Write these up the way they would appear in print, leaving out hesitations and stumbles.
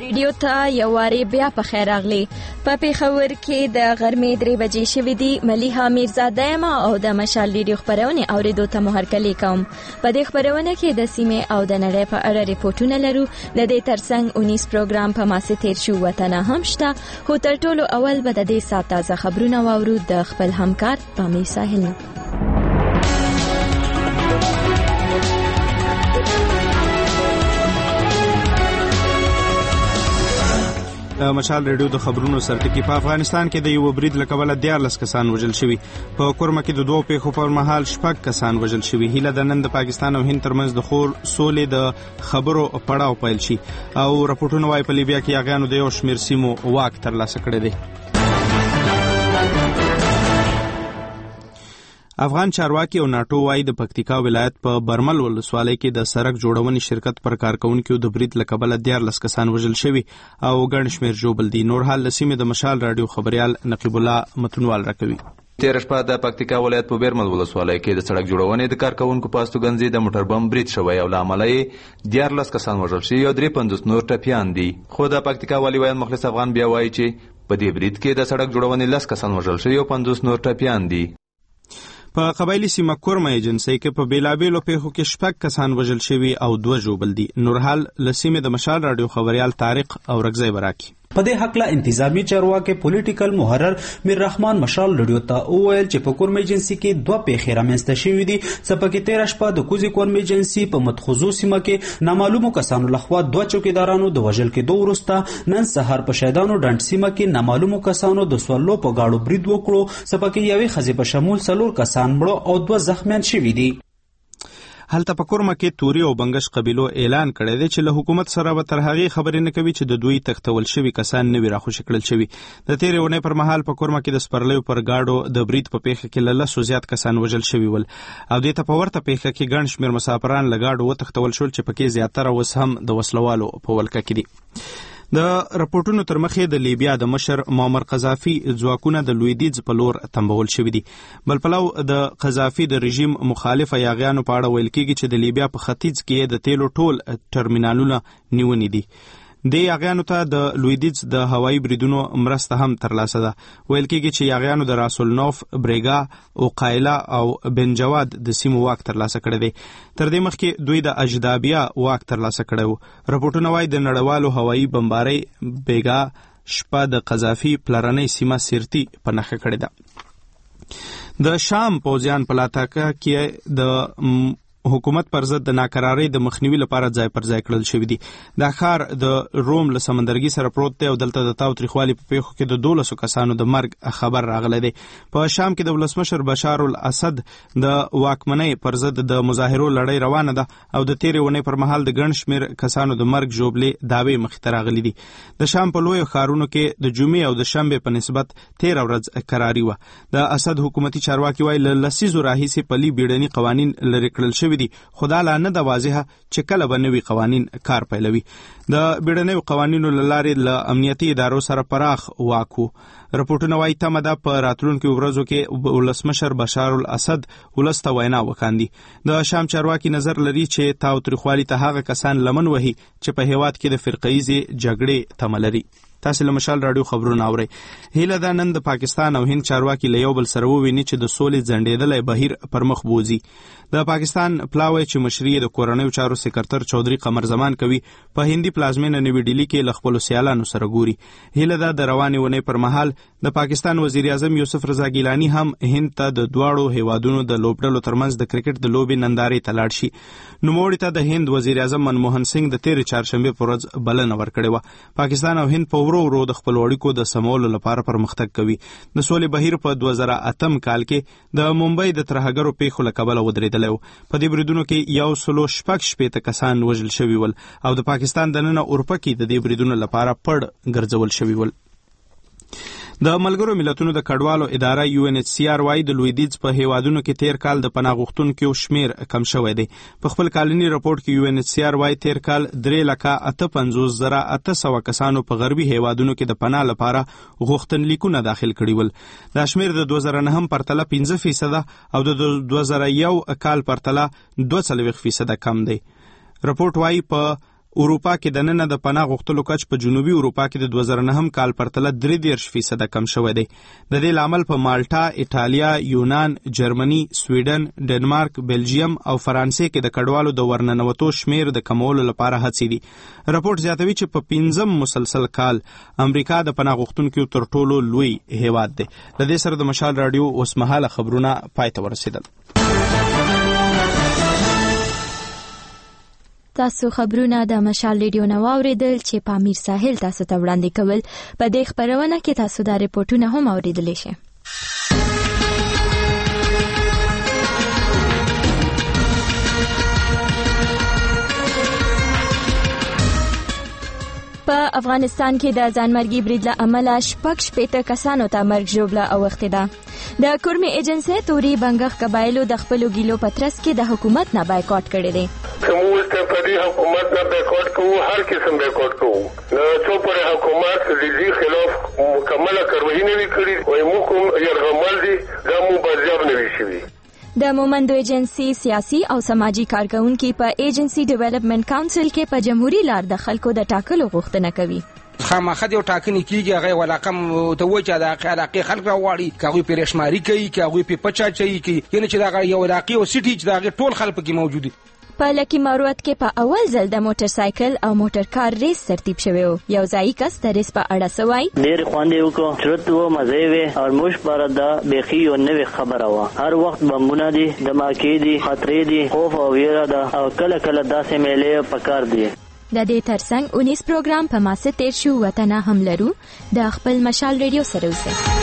ریډیو ته یو واري بیا په خیر راغلی. په پېښور کې د غرمې 3 بجې شوې دي. ملیحه میرزاده یم او د مشال ریډیو خپرونې اوریدو ته مو هرکلی کوم. په دې خپرونه کې د سیمې او د نړۍ په اړه ریپورټونه لرو. د دې ترڅنګ 19 پروګرام په ماسه تیر شو وطن هم شته. خو تر ټولو اول به د دې ساعت تازه خبرونه واورو د خپل همکار پامي ساحل. مشال ریډیو د خبرونو سرټکی. په افغانستان کې د یو برید له کبله 14 کسان وژل شوي. په کورمه کې د 2 پیښو پر مهال 6 کسان وژل شوي. هیله د نن د پاکستان او هند ترمنځ د خور سولې د خبرو پړاو پیل شي او راپورټونه وايي په لیبیا کې یاغیانو د یو شمېر سیمو واک ترلاسه کړی دی. افغان چارواکي او ناټو وايي د پکتیکا ولایت په برمل ولسوالۍ کې د سړک جوړونې شرکت پر کارکونکو د برید له کبله 14 کسان وژل شوي او ګڼ شمېر ژوبل دي. نور حال له سیمې د مشال راډیو خبريال نقیب الله متنوال راکوي. تیر شپه د پکتیکا ولایت په برمل ولسوالۍ کې د سړک جوړونې د کارکونکو په استوګنځي د موټر بم برید شوی او له امله یې 14 کسان وژل شوي او 53 نور ټپیان دي. خو د پکتیکا والي ویان مخلص افغان بیا وایي چې په دې برید کې د سړک جوړونې 10 کسان وژل شوي او 50 نور ټپیان دي. په قبایلی سیمه کورمه ایجنسی کې په بیلابیلو پیښو کې 6 کسان وژل شوي او 2 ژوبل دي. نور حال له سیمې د مشال راډیو خبريال طارق او رګزی براکي. په دې حق له انتظامی چارواکي پولیټیکل محرر میر رحمان مشال ریډیو ته وویل چې په کورمه ایجنسی کې 2 پیښې رامنځته شوې دي. سپکې 13 شپه د کوزي کورمه ایجنسی په متخصصو سیمه کې نامعلومو کسانو لخوا 2 چوکیدارانو د وژل کېدو وروسته نن سهار په شیدانو ډنډ سیمه کې نامعلومو کسانو د سوالو په گاډو برید وکړو. سپکې یوې ښځې په شمول 4 کسان مړه او 2 زخمیان شوي دي. هلته په کورمه کې توري او بنگش قبیلو اعلان کړی دی چې له حکومت سره به تر هغې خبرې نه کوي چې د دوی تختول شوي کسان نه وي راخوشي کړل شوي. د تېرې اونۍ پر مهال په کورمه کې د سپرلیو پر گاډو د برید په پیښه کې له 10 زیات کسان وژل شوي ول او دې ته په ورته پیښه کې ګڼ شمېر مسافران له گاډو وتښتول شول چې پکې زیاتره اوس هم د وسلوالو په ولکه کې دي. د راپورټونو تر مخې د لیبیا د مشر معمر قذافي ځواکونه د لویدیځ په لور تنبول شوي دي. بل پلو د قذافي د رژیم مخالف یاغیانو په اړه ویل کېږي چې د لیبیا په ختیځ کې د تیلو ټول ټرمینالونه نیوني دي. د یاغیانو ته د لویدیځ د هوایي بریدونو مرسته هم ترلاسه ده. ویل کېږي چې یاغیانو د راسل نوف، بریګا او قایلا او بنجواد د سیمو واک ترلاسه کړی دی. تر دې مخکې دوی د اجدابیا واک ترلاسه کړی و. راپورټونه وايي د نړیوالو هوایي بمبارۍ بیګا شپه د قذافي پلرنۍ سیمه سیرتي په نښه کړې ده. د شام پوځیان په لاتاکا کې د حکومت پر ضد د ناکرارۍ د مخنیوي لپاره ځای پر ځای کړل شوی دی. دا ښار د روم له سمندرګي سره پروت دی او دلته د تاوتریخوالي په پیښو کې د 12 کسانو د مرګ خبر راغلی دی. په شام کې د ولسمشر بشار الاسد د واکمنۍ پر ضد د مظاهرو لړۍ روانه ده او د تېرې اونۍ پر مهال د ګڼ شمېر کسانو د مرګ ژوبلې دعوې مخې ته راغلي دي. د شام په لویو ښارونو کې د جمعې او د شنبې په نسبت 13 ورځ کراري وه. د اسد حکومتي چارواکي وایي له لسیزو راهیسې پلي بیړني قوانین لرې کړل شوي دي. خدا لا نه د واضحه چې کله به نوي قوانین کار پیلوي. د بیړنیو قوانینو له لارې له امنیتي ادارو سره پراخ واک و. راپورټونه وايي تمه ده په راتلونکو ورځو کې ولسمشر بشار الاسد ولس ته وینا وکاندي. د شام چارواکي نظر لري چې تاوتریخوالي ته هغه کسان لمن وهي چې په هیواد کې د فرقه‌ایزې جګړې تمه لري. تاسو له مشال راډیو خبرونه اورئ. هیله ده نن د پاکستان او هند چارواکي له یو بل سره وویني چې د سولې ځنډېدلی بهیر پر مخ بوځي. د پاکستان پلاوی چې مشري د کورنیو چارو سکرټر چودري قمر زمان کوي په هندي پلازمینه نوی ډیلی کې له خپلو سیالانو سره ګوري. هیله ده د روانې اونۍ پر مهال د پاکستان وزیر اعظم یوسف رضا ګیلاني هم هند ته د دواړو هیوادونو د لوبډلو ترمنځ د کرکټ د لوبې نندارې ته لاړ شي. نوموړي ته د هند وزیر اعظم منموهن سنگ د تېرې چهارشنبې په ورځ بلنه ورکړې وه. پاکستان او هند په ورو ورو د خپلو اړیکو د سمولو لپاره پرمختګ کوي. د سولې بهیر په 2008 کال کې د ممبئی د ترهګرو پیښو له کبله ودرېدلی و. په دې بریدونو کې 116 کسان وژل شوي ول او د پاکستان دننه اروپا کې د دې بریدونو لپاره پړ ګرځول شوي ول. د ملګرو ملتونو د کډوالو اداره UNHCR وايي د لویدیځ په هیوادونو کې تیر کال د پناه غوښتونکو شمیر کم شوی دی. په خپل کالني راپورټ کې UNHCR وايي تیر کال 3,58,800 کسانو په غربي هیوادونو کې د پناه لپاره غوښتنلیکونه داخل کړي ول. دا شمیر د 2009 پرتله 5% او د 2001 کال پرتله 42% کم دی. راپورټ وايي په اروپا کې د نن د پناه غوښتلو کچ په جنوبي اروپا کې د 2009 کال پرتله 33% کم شوی دی. د دې لامل په مالټا، ایټالیا، یونان، جرمني، سویډن، ډنمارک، بلجیم او فرانسې کې د کډوالو د ورننوتو شمیر د کمولو لپاره هڅې دي. راپور زیاتوي چې په 5م مسلسل کال امریکا د پناه غوښتونکو تر ټولو لوی هیواد دی. د دې سره د مشال رادیو اوسمهاله خبرونه پای ته ورسېدل. تاسو خبرونه د مشال ریډیو نو اوریدل چې په امیر ساحل تاسو ته وړاندې کول. په دې خبرونه کې تاسو د ریپورتونو هم اوریدلی شئ. په افغانستان کې د ځانمرګي برید له امله 6 کسانو ته مرګ ژوبله اوښتې ده. د کورمي ایجنسۍ توري بنګښ قبایلو د خپلو ګیلو په ترڅ کې د حکومت نه بایکاټ کړی دی. موږ ته په دې حکومت نه بایکاټ کوو، هر قسم بایکاټ کوو. څو پر حکومت د دې خلاف مکمله کاروایی نه وی کړې او موږ کوم یرغمل دي دا مو بازیاب نه وی شوی. د مومندو ایجنسی سیاسي او سماجی کارکونکو په ایجنسی ډیولپمنٹ کونسل کې په جمهوریت لار د خلکو د ټاکلو غوښتنه کوي. خامخا یو ټاکنې کیږي هغه ولاقم ته وچا د علاقې خلک راوړي کاوی پرېشماري کوي کاوی په پچا چي کوي یعنی چې دا یو علاقې او سټي چې دا ټول خلک کې موجود دي. په لکی ماروت کې په اول ځل د موټر سایکل او موټر کار ریس ترتیب شوی و. یو ځای کس د ریس په اړه سوای ډېر خوندې وکړو، چرت و مزه وي او موږ پر دا بيخي یو نوې خبره و. هر وخت بمونه دي، دماکې دي، خطرې دي، خوف او ویره ده او کله کله داسې میلې پکار دي. د دې ترڅنګ 19 پروګرام په ماسه تیر شو. وطن هم لرو. د خپل مشال ریډیو سره اوسئ.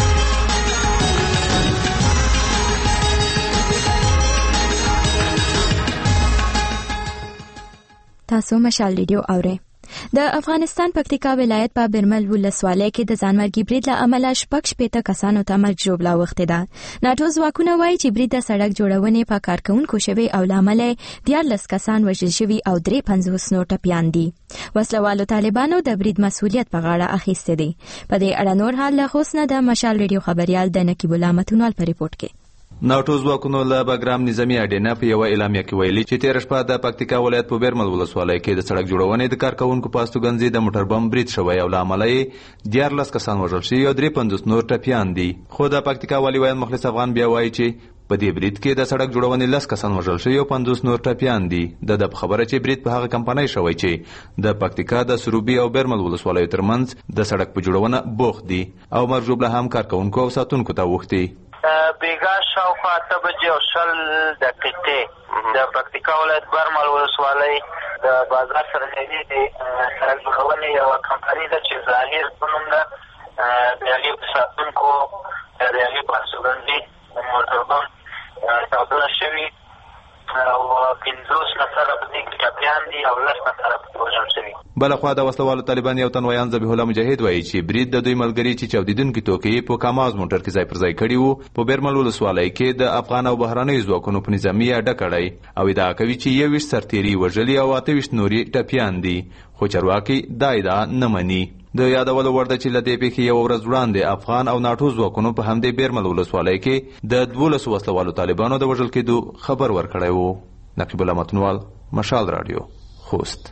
تاسو مشال ریډیو اورئ. د افغانستان پکتیکا ولایت په برمل ولسوالۍ کې د ځانمرګي برید له امله 6 کسانو ته مرګ ژوبله اوښتې ده. ناټو ځواکونه وایي چې برید د سړک جوړونې په کارکونکو شوی او له امله 14 کسان وژل شوي او 53 نور ټپیان دي. وسلوالو طالبانو د برید مسؤلیت په غاړه اخیستی دی. په دې اړه نور حال له خوست نه د مشال ریډیو خبريال د نقیب الله متونوال په ریپورت کې. ناټو ځواکونو له بګرام نظامي اډینه په یو اعلامیه کې ویلي چې تیر شپه د پکتیکا ولایت په بیرمل ولسوالۍ کې د سړک جوړونې د کارکونکو په استوګنځي د موټر بم برید شوی او له امله یې 14 کسان وژل شوي او 53 نور ټپیان دي. خو د پکتیکا والي ویان مخلص افغان بیا وایي چې په دې برید کې د سړک جوړونې 10 کسان وژل شوي او 50 نور ټپیان دي. د خبره چې برید په هغه کمپنۍ شوی چې د پکتیکا د سروبي او بیرمل ولسوالیو ترمنځ د سړک په جوړونه بوخت دي او مرګ ژوبله هم کارکونکو او ساتونکو ته اوښتې. بیګا شاوخوا 8 بجې او 20 دقیقې د پکتیکا ولایت برمل ولسوالۍ د بازار سره نږدې د سړک جوړونې یوه کمپنۍ ده چې ظاهر په نوم ده. د هغې په ساتونکو د هغې په استوګنځي موټر بم چاودنه شوي او 50 نفره په دې کې ټپیان دي او 10 نفره په وژل شوي. بلخوا د وسلوالو طالبان یو تن ویان ذبیح الله مجاهد وایي چې برید د دوی ملګري چې چاودیدونکي توکي په کاماز موټر کې ځای پر ځای کړي وو په بیرمل ولسوالۍ کې د افغان او بهرنیو ځواکونو په نظامي اډه کړی او ادعا کوي چې 21 سرتیري وژلي او 28 نوري ټپیان دي. خو چارواکي دا ادعا نه مني. د یادولو وړ ده چې له دې پیښې یوه ورځ وړاندې افغان او ناټو ځواکونو په همدې بیرمل ولسوالۍ کې د 12 وسلوالو طالبانو د وژل کېدو خبر ورکړی و. نقیب الله متونوال، مشال رادیو، خوست.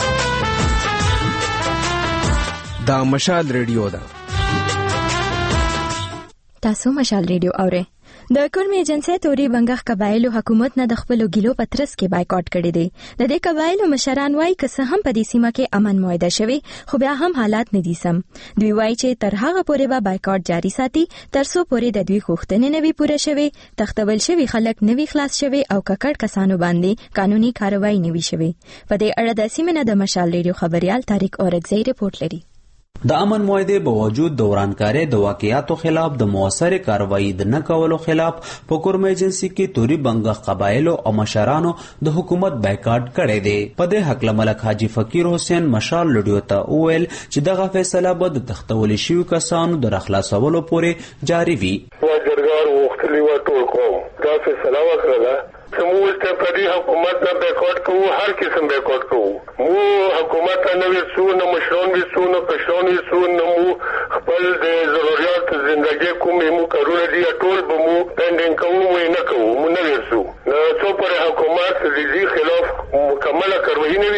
دا مشال ریډیو ده. تاسو مشال ریډیو اورئ. د کورمي ایجنسۍ توري بنګښ قبایلو حکومت نه د خپلو ګیلو په ترڅ کې بایکاټ کړی دی. د دې قبایلو مشران وایي که څه هم په دې سیمه کې امن معاهده شوی خو بیا هم حالات نه دي سم. دوی وایي چې تر هغه پورې به بایکاټ جاري ساتي تر څو پورې د دوی غوښتنې نه وي پوره شوي، تختول شوي خلک نه وي خلاص شوي او ککړ کسانو باندې قانوني کاروایی نه وي شوي. په دې اړه د سیمې نه د مشال ریډیو خبريال طارق اورګزی ریپورت لري. د امن معاهدې باوجود د ورانکارۍ د واقعیاتو خلاف د مؤثرې کاروایی د نه کولو خلاف په کورمه ایجنسي کې توري بنګښ قبایلو او مشرانو د حکومت بایکاټ کړی دی. په دې هکله ملک حاجي فقیر حسین مشال ریډیو ته وویل چې دغه فیصله به د تختولي شویو کسانو د راخلاصولو پورې جاري وي. جرګار وختلی و ټول قوم دا فیصله وکړه موږ ته په دې حکومت نه بایکاټ کوو، هر قسم بایکاټ کوو. مو حکومت نه ویسو، نه مشران ویسو، نه کشران ویسو، نه مو خپل د ضرورت زندګۍ کومې مو کارونه دي ټول به مو پینډینګ کوو، مو نه کوو، مو نه ویسو. څو پر حکومت د دې خلاف مکمله کاروایی نه وي کړې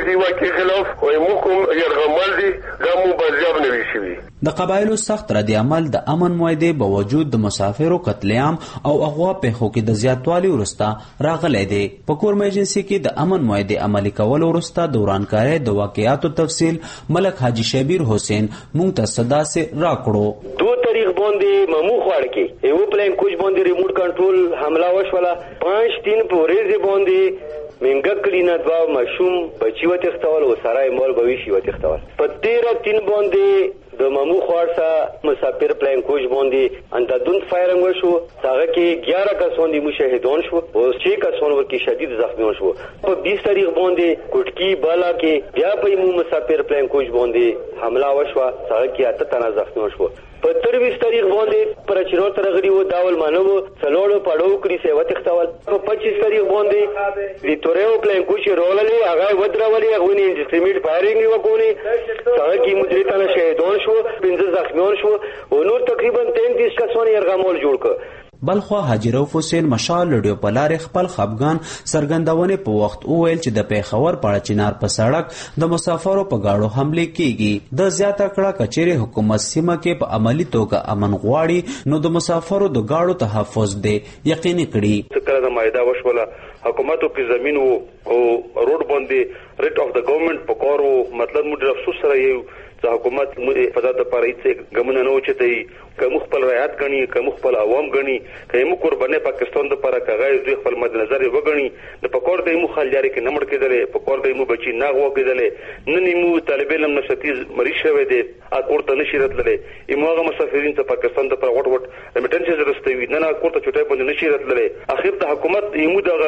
دې واقع خلاف وای مو کوم يرغمل دي دا مو بازیاب نه وی شي. د قبایلو سخت رد عمل د امن معاهدې باوجود د مسافرو قتل عام او اغوا پیښو کې د زیاتوالي وروسته راغلی دی. په کورم ایجنسي کې د امن معاهدې عملي کولو وروسته د ورانکارۍ د واقعاتو تفصیل ملک حاجی شبیر حسین مونږ ته صدا سه راکړو. 2 تاریخ باندې ممو خوړ کې یو پلان کوچ باندې ریموټ کنټرول حمله وشوله. 5-3 پورې باندې منګه کلینا دوا مشوم بچی و تختول او سرای مال بويشي و تختول. په 13-3 باندې د ممو خورسه مسافر پلان کوچ باندې اندادون فایرنګ وشو. هغه کې 11 کسان دي مشهدان شو او 6 کسان ورکی شدید زخمیان شو. په 20 تاریخ باندې کوټکی بالا کې بیا په مو مسافر پلان کوچ باندې حمله وشو. هغه کې 8 تنه زخمیان شو. په 23 تاریخ باندې پر چیرون ترغړی وو داول مانو څلوړو پړو کړی سیوا تختول. په 25 تاریخ باندې ویټوریو پلان کوچ روللې هغه ودرولې هغه نه انډستریمیټ فایرنګ وکونی. هغه کې مدري تنه شهیدان شو 15 زخمیان شو او نور تقریبا 33 کسان يرغمول جوړ ک. بلخوا حاجی رؤف حسین مشال لډیو په لارې خپل خپګان څرګندونې په وخت وویل چې د پیښور پاړه چنار په سړک د مسافرو په گاډو حمله کیږي. د زیاته کړه کچېره حکومت سیمه کې په عملی توګه امن غواړي نو د مسافرو د گاډو تحفظ دی یقیني کړي. کله د مایده وشوله حکومتو په زمين او روډ باندې ریټ اف د ګورنمنت په کارو مطلب موږ افسوس سره یو چې حکومت په دغه لپاره هیڅ ګمنه نه وچتای کوم خپل رعایت غني کوم خپل عوام غني کوم قربانه پاکستان د لپاره کاغذ دوی خپل مد نظر وګڼي د پکور د مو خلجاري کې نمړ کېدلې پکور د مو بچي ناغ وګېدلې نن مو طالب علم نشتیز مریض شوی دی اورته نشي راتللې ایموغه مسافرین ته پاکستان د لپاره وټ ریمیټنسز رسټوي نه کوته چټای باندې نشي راتللې اخر ته حکومت ایمو د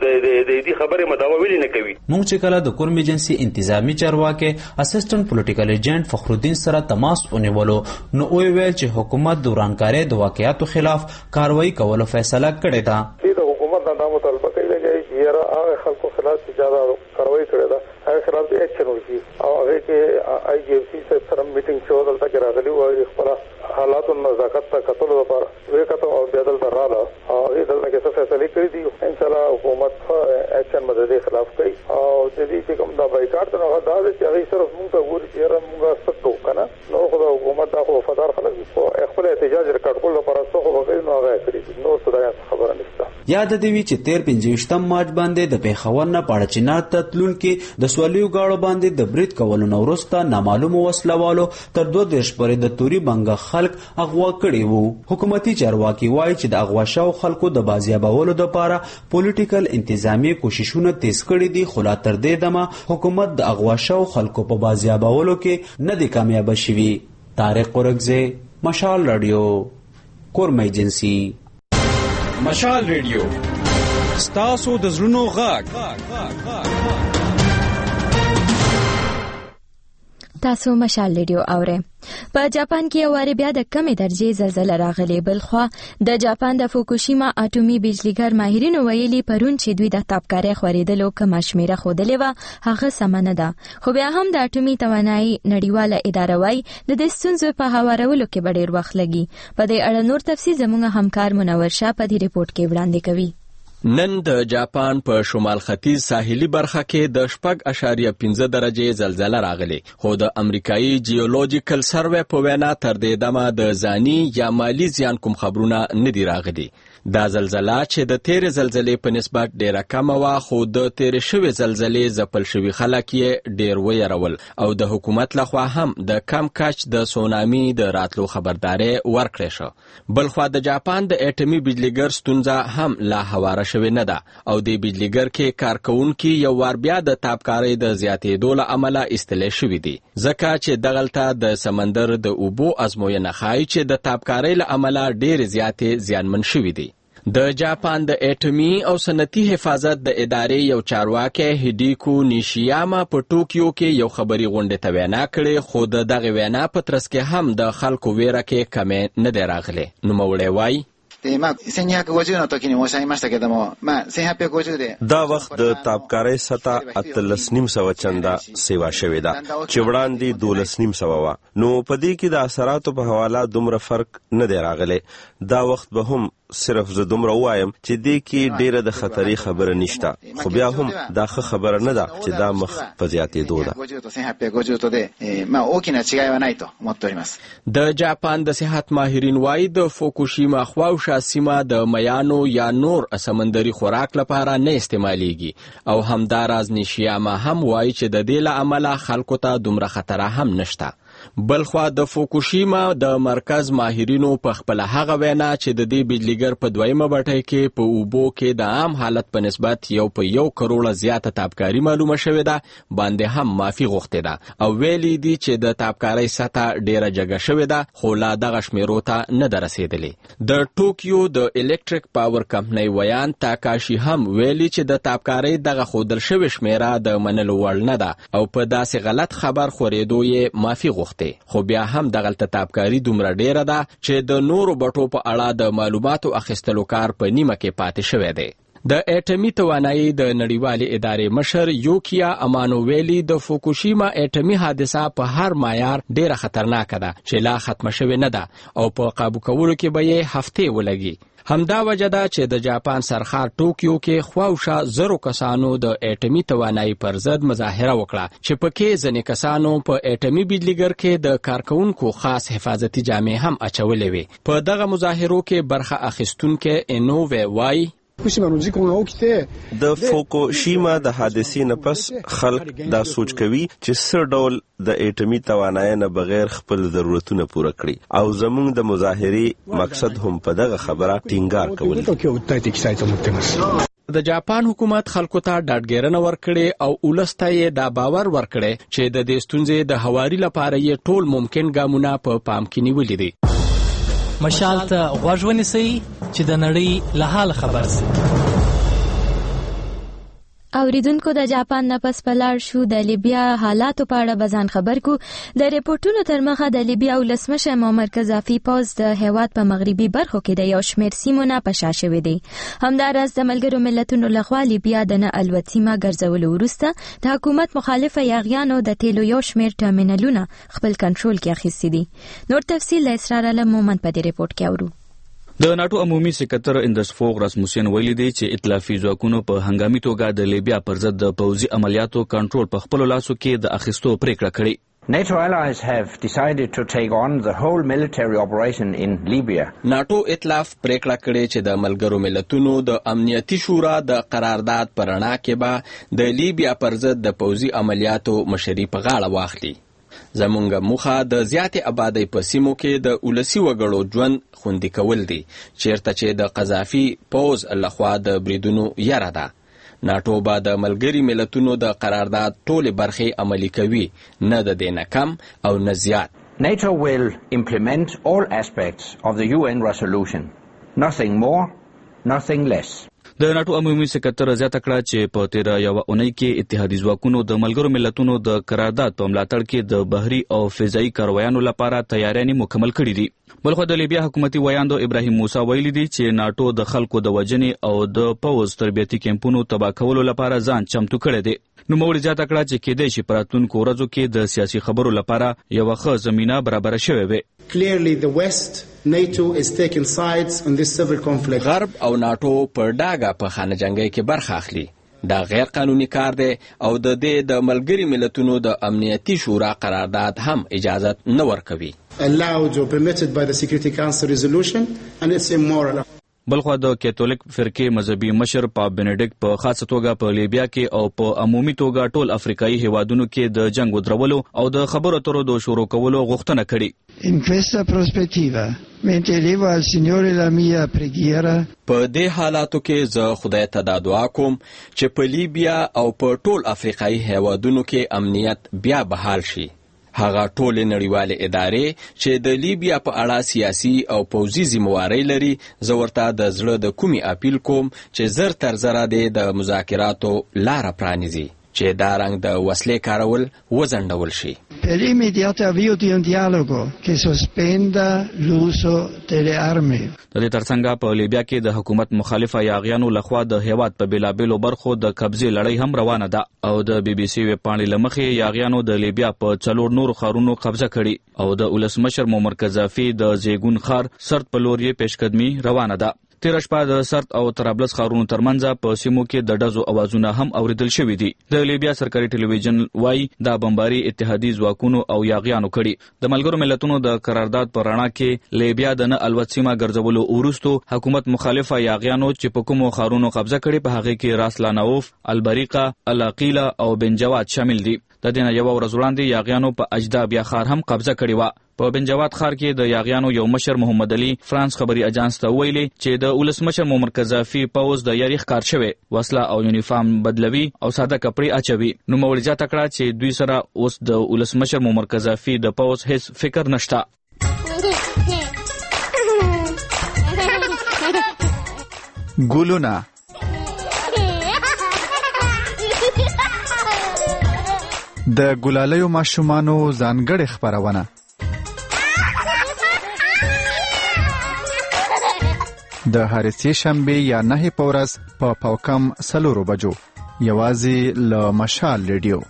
دې خبره مداوا ویل نه کوي. مونږ چې کله د کورم ایجنسي انتظامی چارواکي اسسټنټ پولیټیکل ایجنټ فخرالدین سره تماس ونیولو نو ویل چې حکومت د ورانکارۍ د واقعاتو خلاف کاروایی کولو فیصله کړې ده. د حکومت د مطالبه کوي چې هغه خلکو خلاف اجازه کاروایی کړې ده هغه خلاف اکشن وشي او هغه کې آی جی اف سی سره میټینګ شو دلته کې راغلي او خپل حالات او نزاکت ته کتل لپاره وکړو او بیا دلته رااله او دلته کې څه فیصله کړې دي ان شاء الله حکومت اکشن مدد خلاف کوي او د دې چې کوم دا بایکاټ نه دا چې هغه صرف موږ ته ګوري چې موږ ستو کنه نو خو د حکومت دا خو وفادار خلک خو خپل احتجاج ریکارډ کول لپاره څه خو به نو هغه کړی نو څه خبره نشته. یاد دی وی چې 13 مارچ باندې د پیښور نه پاړه چنار ته تلون کې د سوالیو گاړو باندې د برید کولو نورسته نامعلوم وسلوالو تر 2 دیش پورې د توري بنګ خلک اغوا کړي وو. حکومتي چارواکي وایي چې د اغوا شاو خلکو د بازیابولو لپاره پولیټیکل انتظامی کوششونه تیز کړي دي خو لا تر دې دمه حکومت د اغوا شاو خلکو په بازیابولو کې نه دی کامیاب شوی. طارق قرغزه مشال رادیو کورم ایجنسي. مشال ریډیو ستاسو د زړونو غږ. تاسو مشال ریډیو اورئ. په جاپان کې یو واری بیا د کمې درجې زلزله راغلې. بلخوا د جاپان د فوکوشیما اټومي بجلیګر ماهرینو ویلي پرون چې دوی د تابکارۍ خورېدلو کومه شمیره ښودلې وه هغه سمه نه ده. خو بیا هم د اټومي توانایي نړیواله اداره وایي د دې ستونزو په هوارولو کې به ډېر وخت لګي. په دې اړه نور تفصیل زموږ همکار منور شاه په دې ریپورت کې وړاندې کوي. نن د جاپان په شمال ختیځ ساحلي برخه کې د 6.5 درجې زلزله راغلي خو د امریکایي جیولوجیکل سروې په وینا تر دې دمه د ځاني یا مالی زیان کوم خبرونه نه دي راغلي. دا زلزله چې د تیرې زلزلې په نسبت ډیره کمه وه خو د تیرې شوې زلزلې ځپل شوي خلک یې ډیر ویرول او د حکومت لخوا هم د کم کچ د سونامي د راتلو خبرداري ورکړې شو. بلخوا د جاپان د اټومي بجلیګر ستونزه هم لا هواره شوې نه ده او د بجلیګر کې کارکونکي یو وار بیا د تابکارۍ د زیاتېدو له امله ایستلې شوي دي ځکه چې دغلته د سمندر د اوبو ازموینه ښایي چې د تابکارۍ له امله ډېرې زیاتې زیانمن شوي دي. د جاپان د اټومي او صنعتي حفاظت د ادارې یو چارواکي هیډیکو نیشیاما په ټوکیو کې یو خبري غونډه ته وینا کړې خو د دغه وینا په ترڅ کې هم د خلکو ویره کې کمې نه دی راغلی. نوموړی وایي 1250の時に申し上げましたけども、1850で دا وخت د تابکارۍ سطح 13.5 چنده سیوا شوې ده چې وړاندې 12.5 وه. نو په دې کې د اثراتو په حواله دومره فرق نه دی راغلی. دا وخت به هم صرف زه دومره ووایم چې دې کې ډیره د خطرې خبره نشته، خو بیا هم دا ښه خبره نه ده چې دا مخ په زیاتېدو ده. د جاپان د صحت ماهرین وایي د فوکوشیما خواوشا سیمه د میانو یا نور سمندري خوراک لپاره نه استعمالیږي او همداراز نیشیاما هم وایي چې د دې له امله خلکو ته دومره خطر هم نشته. بلخوا د فوکوشیما د مرکز ماهرینو په خپل هغه وینا چې د دې بجلیګر په دویمه بټۍ کې په اوبو کې د عام حالت په نسبت 1 کروڑ زیاته تابکاری معلومه شوې ده باندې هم معافي غوښتې ده او ویلي دي چې د تابکاری سطح ډیره جګه شوې ده خو لا دغه شمیرو ته نه ده رسېدلې. د ټوکیو د الکتریک پاور کمپنۍ ویان تاکاشي هم ویلي چې د تابکاری دغه ښودل شوې شمیره د منلو وړ نه ده او په داسې غلط خبر خورېدو یې معافي غوښتې، خو بیا هم دغلته تابکاری دومره ډیره ده چې د نورو بټو په اړه د معلوماتو اخیستلو کار په نیمه کې پاتې شوی دی. د اټمی توانایي د نړیوالې ادارې مشر یوکیا امانو ویلي د فوکوشیما اټمی حادثه په هر معیار ډیره خطرناکه ده چې لا ختمه شوې نه ده او په قابو کولو کې به یې هفتې ولګي. همدا وجه ده چې د جاپان سرخار ټوکیو کې خواوشا 100 کسانو د اټمی توانایي پر ضد مظاهره وکړه چې پکې ځینې کسانو په اټمی بجلیګر کې د کارکونکو خاص حفاظتي جامې هم اچولې وي. په دغه مظاهرو کې برخه اخیستونکو انووي وایي د فوکوشیما د حادثې نه پس خلک دا سوچ کوي چې څه ډول د اټمی توانایي نه بغیر خپل ضرورتونه پوره کړي او زموږ د مظاهرې مقصد هم په دغه خبره ټینګار کول دي. د جاپان حکومت خلکو ته ډاډګیرنه ورکړې او ولسته یې دا باور ورکړی چې د دې ستونزې د هواري لپاره یې ټول ممکن ګامونه په پام کې نیولي دي. مشال ته غوږ ونیسئ چې د نړۍ له حال خبر سئ. اوریدونکو د جاپان نه پس پلاړ شو د لیبیا حالاتو په اړه بزان خبر کو. د ریپورتونو تر مخه د لیبیا ولسمشر معمر قذافي پوز د هیواد په مغربي برخو کې د یو شمېر سیمو نه په شا شوی دی. همداراز د ملګرو ملتونو لخوا لیبیا د نه الوت سیمه ګرځولو وروسته د حکومت مخالفه یاغیانو د تیلو یو شمېر ټرمینلونه خپل کنټرول کې اخیستي دي. نور تفصیل له اسرار علم مومند په دې ریپورت کې اورو. د ناتو عمومي سکرټر اندرسفوغ راسموسین ویلي دی چې ائتلافي ځواکونو په هنګامي توګه د لیبیا پر ضد د پوځي عملیاتو کنټرول په خپل لاسو کې د اخیستو پریکړه کړې. NATO allies have decided to take on the whole military operation in Libya. ناتو ائتلاف پریکړه کړې چې د ملګرو ملتونو د امنیتي شورا د قرارداد پر رڼا کې به د لیبیا پر ضد د پوځي عملیاتو مشري په غاړه واخلي. زمونږ موخه د زیاتې آبادۍ په سیمو کې د ولسي وګړو ژوند خوندي کول دي چیرته چې د قذافي پوځ لخوا د بریدونو یره ده. ناتو به د ملګري ملتونو د قرارداد ټولې برخې عملي کوي، نه د دې نه کم او نه زیات. NATO will implement all aspects of the UN resolution. Nothing more, nothing less. د ناتو عمومي سکرټر زیاته کړه چې په تیر یو اونۍ کې اتحادي ځواکونو د ملګرو ملتونو د قرارداد په ملاتړ کې د بحري او فضایي کاروایانو لپاره تیاریانې مکمل کړې دي. بلخو د لیبیا حکومتي ویاندو ابراهیم موسی ویلي دی چې ناتو د خلکو د وژنې او د پوځ تربیتي کمپونو تباه کولو لپاره ځان چمتو کړی دی. نوموړي زیاته کړه چې کېدای شي په راتلونکو ورځو کې د سیاسي خبرو لپاره یوه ښه زمینه برابره شوې وي. Clearly the West, NATO is taking sides on this civil conflict. غرب او ناتو پر ډاګه په خانه جنګۍ کې برخه اخلي. دا غیر قانوني کار دی او د دې د ملګري ملتونو د امنیتي شورا قرارداد هم اجازت نه ورکوي. Allowed or permitted by the Security Council resolution and it's immoral. بلخو د کاتولیک فرقې مذهبي مشر پاپ بنډیکټ په خاصه توګه په لیبیا کې او په عمومي توګه ټول افریقایي هیوادونو کې د جنگ ودرولو او د خبرو اترو د شروع کولو غوښتنه کړې. In questa prospettiva mentre elevo al Signore la mia preghiera. په دې حالاتو کې زه خدای ته دا دعا کوم چې په لیبیا او په ټول افریقایي هیوادونو کې امنیت بیا بحال شي. هغه ټول نړیوالې ادارې چې د لیبیا په اړه سیاسي او پوځي ذمہواري لري زه ورته د زړه د کومي اپیل کوم چې زر تر زره د مذاکراتو لاره پرانیزي چې دا رنګ د وسلې کارول وځنډول شي. Per l'immediato avvio di un dialogo che sospenda l'uso delle armi. د دې ترڅنګ په لیبیا کې د حکومت مخالفه یاغیانو لخوا د هیواد په بیلابیلو برخو د قبضې لړۍ هم روانه ده او د بي بي سي ویبپاڼې له مخې یاغیانو د لیبیا په 4 نورو ښارونو قبضه کړي او د ولسمشر معمر قذافي د زیګون ښار سرت په لور یې پیشقدمي روانه ده. تیر شپه د سرت او طرابلس ښارونو ترمنځ په سیمو کې د ډزو اوازونه هم اوریدل شوي دي. د لیبیا سرکاري ټلویزیون وایي دا بمباري اتحادي ځواکونو او یاغیانو کړي. د ملګرو ملتونو د قرارداد په رڼا کې لیبیا د نه الوت سیمه ګرځولو وروستو حکومت مخالفه یاغیانو چې په کومو ښارونو قبضه کړي په هغه کې راس لانوف، البریقه، العقیله او بنجواد شامل دي. د دې نه یوه ورځ وړاندې یاغیانو په اجدا بیا ښار هم قبضه کړې وه. په بنجواد ښار کې د یاغیانو یو مشر محمد علي فرانس خبري اجانس ته ویلي چې د ولسمشر معمر قذافي پوځ د یاري ښکار شوی، وسله او یونیفارم بدلوي او ساده کپړې اچوي. نوموړي زیاته کړه چې دوی سره اوس د ولسمشر معمر قذافي د پوځ هیڅ فکر نشته. ګلونه د ګلالیو ماشومانو ځانګړې خپرونه د هرې سې شنبې یا 9 په ورځ په پاوکم 4 بجو یوازې له مشال ریډیو.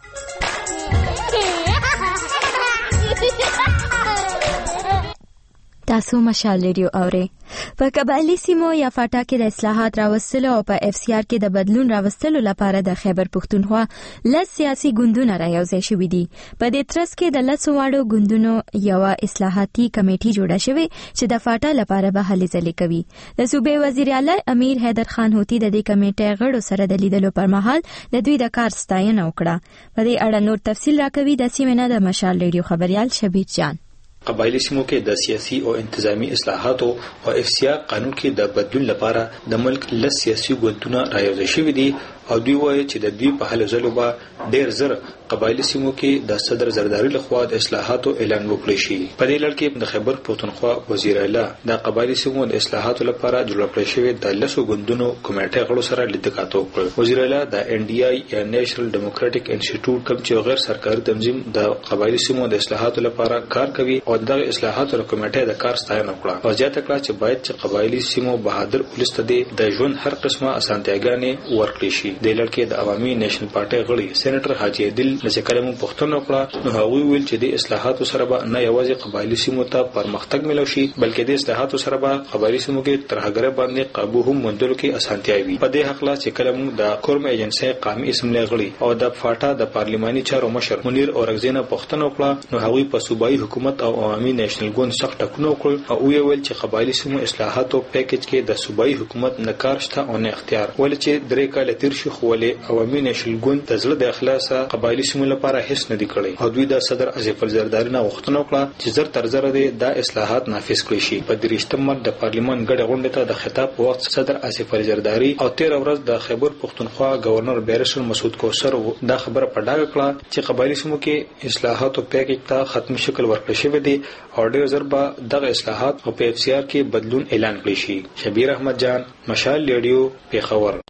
تاسو مشال ریډیو اورئ. په قبایلی سیمو یا فاټا کې د اصلاحات راوستلو او په FCR کې د بدلون راوستلو لپاره د خیبر پښتونخوا لس سیاسي ګوندونه رايوځای شوي دي. په دې ترڅ کې د لسو واړو ګوندونو یوه اصلاحاتي کمیټي جوړه شوې چې د فاټا لپاره به هلې ځلې کوي. د صوبې وزیر اعلی امیر حیدر خان هوتي د دې کمیټې غړو سره د لیدلو پر مهال د دوی د کار ستاینه وکړه. په دې اړه نور تفصیل راکوي د سیمې نه د مشال ریډیو خبريال شبیر جان. قبایلی سیمو کې د سیاسي او انتظامی اصلاحاتو او FCR قانون کې د بدلون لپاره د ملک لس سیاسي ګوندونه رايوځای شوي دي او دوی وایي چې د دوی په هلې ځلو به ډېر زر قبایلی سیمو کې د صدر زرداری لخوا د اصلاحاتو اعلان وکړی شي. په دې لړ کې د خیبر پښتونخوا وزیر اعلی د قبایلی سیمو د اصلاحاتو لپاره جوړ کړی شوی د لسو ګوندونو کمیټې غړو سره لیدکات وکړ. وزیر اعلی د NDI یا نېشنل ډیموکراټک انسټیټیوټ کوم چې غیر سرکاري تنظیم د قبایلی سیمو د اصلاحاتو لپاره کار کوي او د اصلاحاتو کمیټې د کار ستاینه وکړه. او زیاته کړه چې باید چې قبایلی سیمو بهادر ولست د ژوند هر قسمه اسانتیاګانې ورکړي شي. د لړ کې د عوامي نېشنل پارټي غړي سېنیټر حاجی عادل چې کلمو پښتون وکړه نو هغه ویل چې د اصلاحاتو سره به نه یوازې قبایلی سیمو ته پرمختګ ملو شي بلکې د اصلاحاتو سره به قبایلی سیمو کې ترهګر باندې قابو هم موندلو کې اسانتیاوي وي. په دې حق لا چې کلمو د کورم ایجنسی قومي اسمبلی غړي او د فاټا د پارلیماني چارو مشر منیر اورغزینا پښتون وکړه نو هغه په صوبایي حکومت او عوامي نېشنل ګوند سخت ټکونو وکړ او ویل چې قبایلی سیمو اصلاحاتو پیکیج کې د صوبایي حکومت نه کار شته او نه اختیار ول چې درې کال تیر شي خو ولې عوامي نېشنل ګوند د زړه د اخلاصه قبایلی سیمو لپاره هیڅ نه دی کړی او دوی د صدر اسف الزرداری نه غوښتنه وکړه چې زر تر زر د اصلاحات نافذ کړي شي. په 23 مارچ د پارلیمان غړي غونډه ته د خطاب په وخت صدر اسف الزرداری او 13 ورځ د خیبر پښتونخوا گورنر بیرسټر مسعود کوثر دا خبره په ډاګه کړه چې قبایلی سیمو کې اصلاحاتو پیکیج ته ختم شکل ورکړل شوی دی او ډېر زر به دغه اصلاحات په FCR کې بدلون اعلان کړی شي. شبیر احمد جان مشال ریډیو پیښور.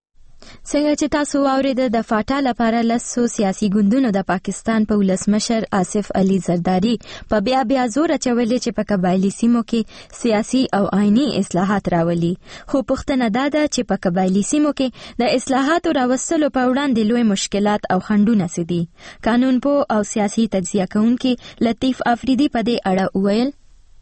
څنګه چې تاسو واورید د فاټا لپاره لسو سیاسي ګوندونو د پاکستان په ولسمشر آصف علي زرداری په بیا زور اچولې چې په قبایلی سیمو کې سیاسي او آئینی اصلاحات راولي. خو پوښتنه دا ده چې په قبایلی سیمو کې د اصلاحاتو راوستلو په وړاندې لوی مشکلات او خنډونه څه دي. قانون پوه او سیاسي تجزیه کوونکي لطیف افریدي په دې اړه وویل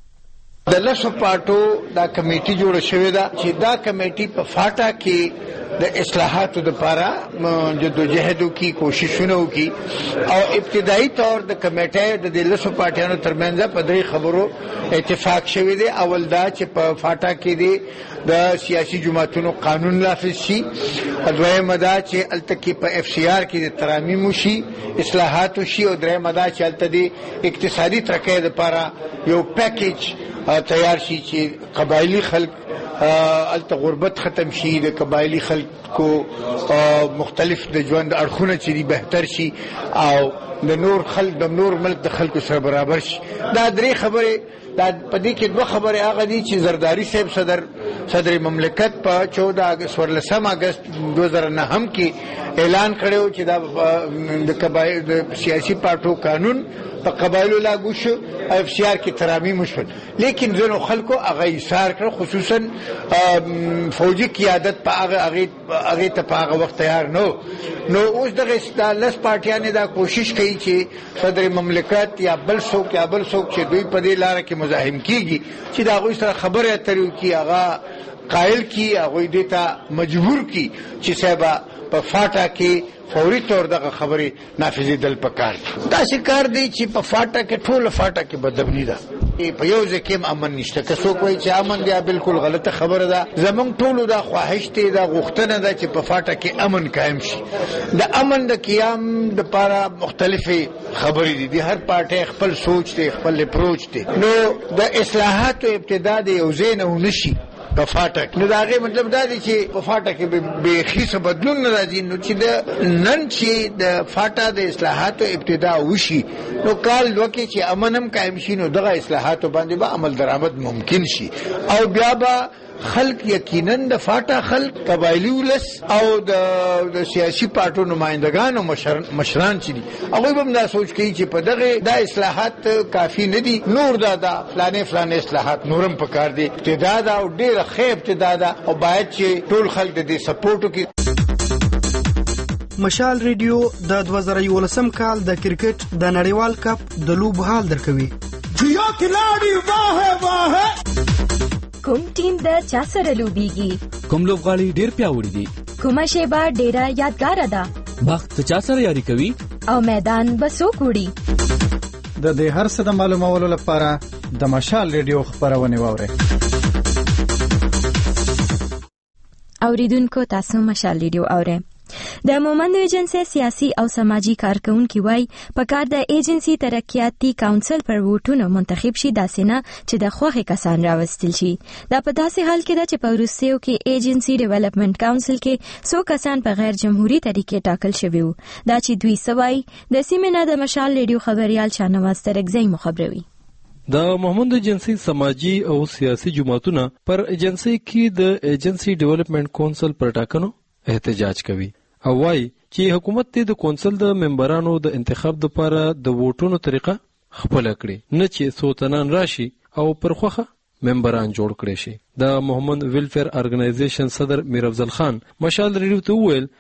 د لسو پارټو دا کمیټي جوړه شوې ده چې دا کمیټي په فاټا کې د اصلاحاتو لپاره جدوجہد کی کوششونه وکي او ابتدایي طور د کمیټې د لسو پارټیانو ترمنځ په دې خبرو اتفاق شوی دی. اول دا چې په فاټا کې د سیاسي جماعتونو قانون نافذ شي. دویم دا چې التکی په FCR کې د ترامیم شي اصلاحات شي او دریم دا چې التدي اقتصادي ترقۍ لپاره یو پیکیج تیار شي چې قبایلی خلک الته غربت ختم شي د قبایلی خلکو مختلف د ژوند اړخونه چې بهتر شي او د نور خلک د نور ملک د خلکو سره برابر شي. دا درې خبره دا پدې کې دوه خبره هغه دي چې زرداری صاحب صدر مملکت په 14 اگست 2009 کې اعلان کړو چې دا د قبایل د سیاسي پارټو قانون په قبایلو لاګو شو FCR کې ترامیم شول لیکن ځینو خلکو هغه ایثار کړ خصوصا فوجي قیادت په هغه ته په هغه وخت تیار نو اوس دغه لس پارټیانې دا کوشش کوي چې صدر مملکت یا بل څوک چې دوی په دې لار کې مزاحم کیږي چې دا غوښتل خبره اترې کی هغه قائل کی هغه دې ته مجبور کی چې صاحب په فاټا کې فوري طور دغه خبرې نافذېدل پکار داسې کار دی چې په فاټا کې ټوله فاټا کې بدبني ده په یو ځای کې امن نشته که څوک وایي چې امن دی بالکل غلطه خبره ده زمونږ ټولو دا خواهش دی دا غوښتنه ده چې په فاټا کې امن قایم شي د امن د قیام دپاره مختلفې خبرې دي د هر پارټۍ خپل سوچ دی خپل اپروچ دی نو د اصلاحاتو ابتدا د یو ځای نه ونشي په فاټک نو دا غي مطلب دا دی چې په فاټک کې به خیسه بدلون نه راځي نو چې د نن چې د فاټا د اصلاحاتو ابتدا وشي نو کال وکي چې امنم قائم شي نو دغه اصلاحاتو باندې به عمل درآمد ممکن شي او بیا به خلق یقینا د فاټا خلق قبایلی ولس او د سیاسي پارټو نمائندگان او مشران چې دي هغه به دا سوچ کوي چې په دغه د اصلاحات کافی نه دي نور دا فلانه اصلاحات نورم پکار دي ابتدا دا او ډیره ښه ابتدا دا او باید چې ټول خلک د دې سپورټ کوي مشال ریډیو د 2011 کال د کرکټ د نړیوال کپ د لوب حال درکوي جیو کلاڑی واه واه کوم ټیم د چا سره لوبيږي کوم لوبغاړي ډیر پیاوړي دي کومه شیبه ډیره یادګار ده وخت چا سره یاري کوي او میدان بسو کوړي د دې هر څه د معلومولو لپاره د مشال ریډیو خبرونه واورئ اوریدونکو تاسو مشال ریډیو اورئ د مومند ایجنسی سیاسي او سماجی کارکونکو وای په کار د ایجنسی ترقیاتی کونسل پر ووټونو منتخب شي داسې نه چې د خوخه کسان راوستل شي دا په داسې حال کې ده چې په روسیو کې ایجنسی ډیولپمنٹ کونسل کې 100 کسان په غیر جمهوریت طریقې ټاکل شوي وو دا چې دوی سوای د سیمه د مشال ریډیو خبريال شانواز ترګزی مخبروي د مومند ایجنسی سماجی او سیاسي جماعتونه پر ایجنسی کې د ایجنسی ډیولپمنٹ کونسل پر ټاکنو احتجاج کوي او وايي چې حکومت ته د کونسل د ممبرانو د انتخاب لپاره د ووټونو طریقه خپل کړي نه چې سوتنان راشي او پرخوخه ممبران جوړ کړي شي د مومند ویلفیر ارګنایزیشن صدر میر افضل خان مشال ریډیو ته وویل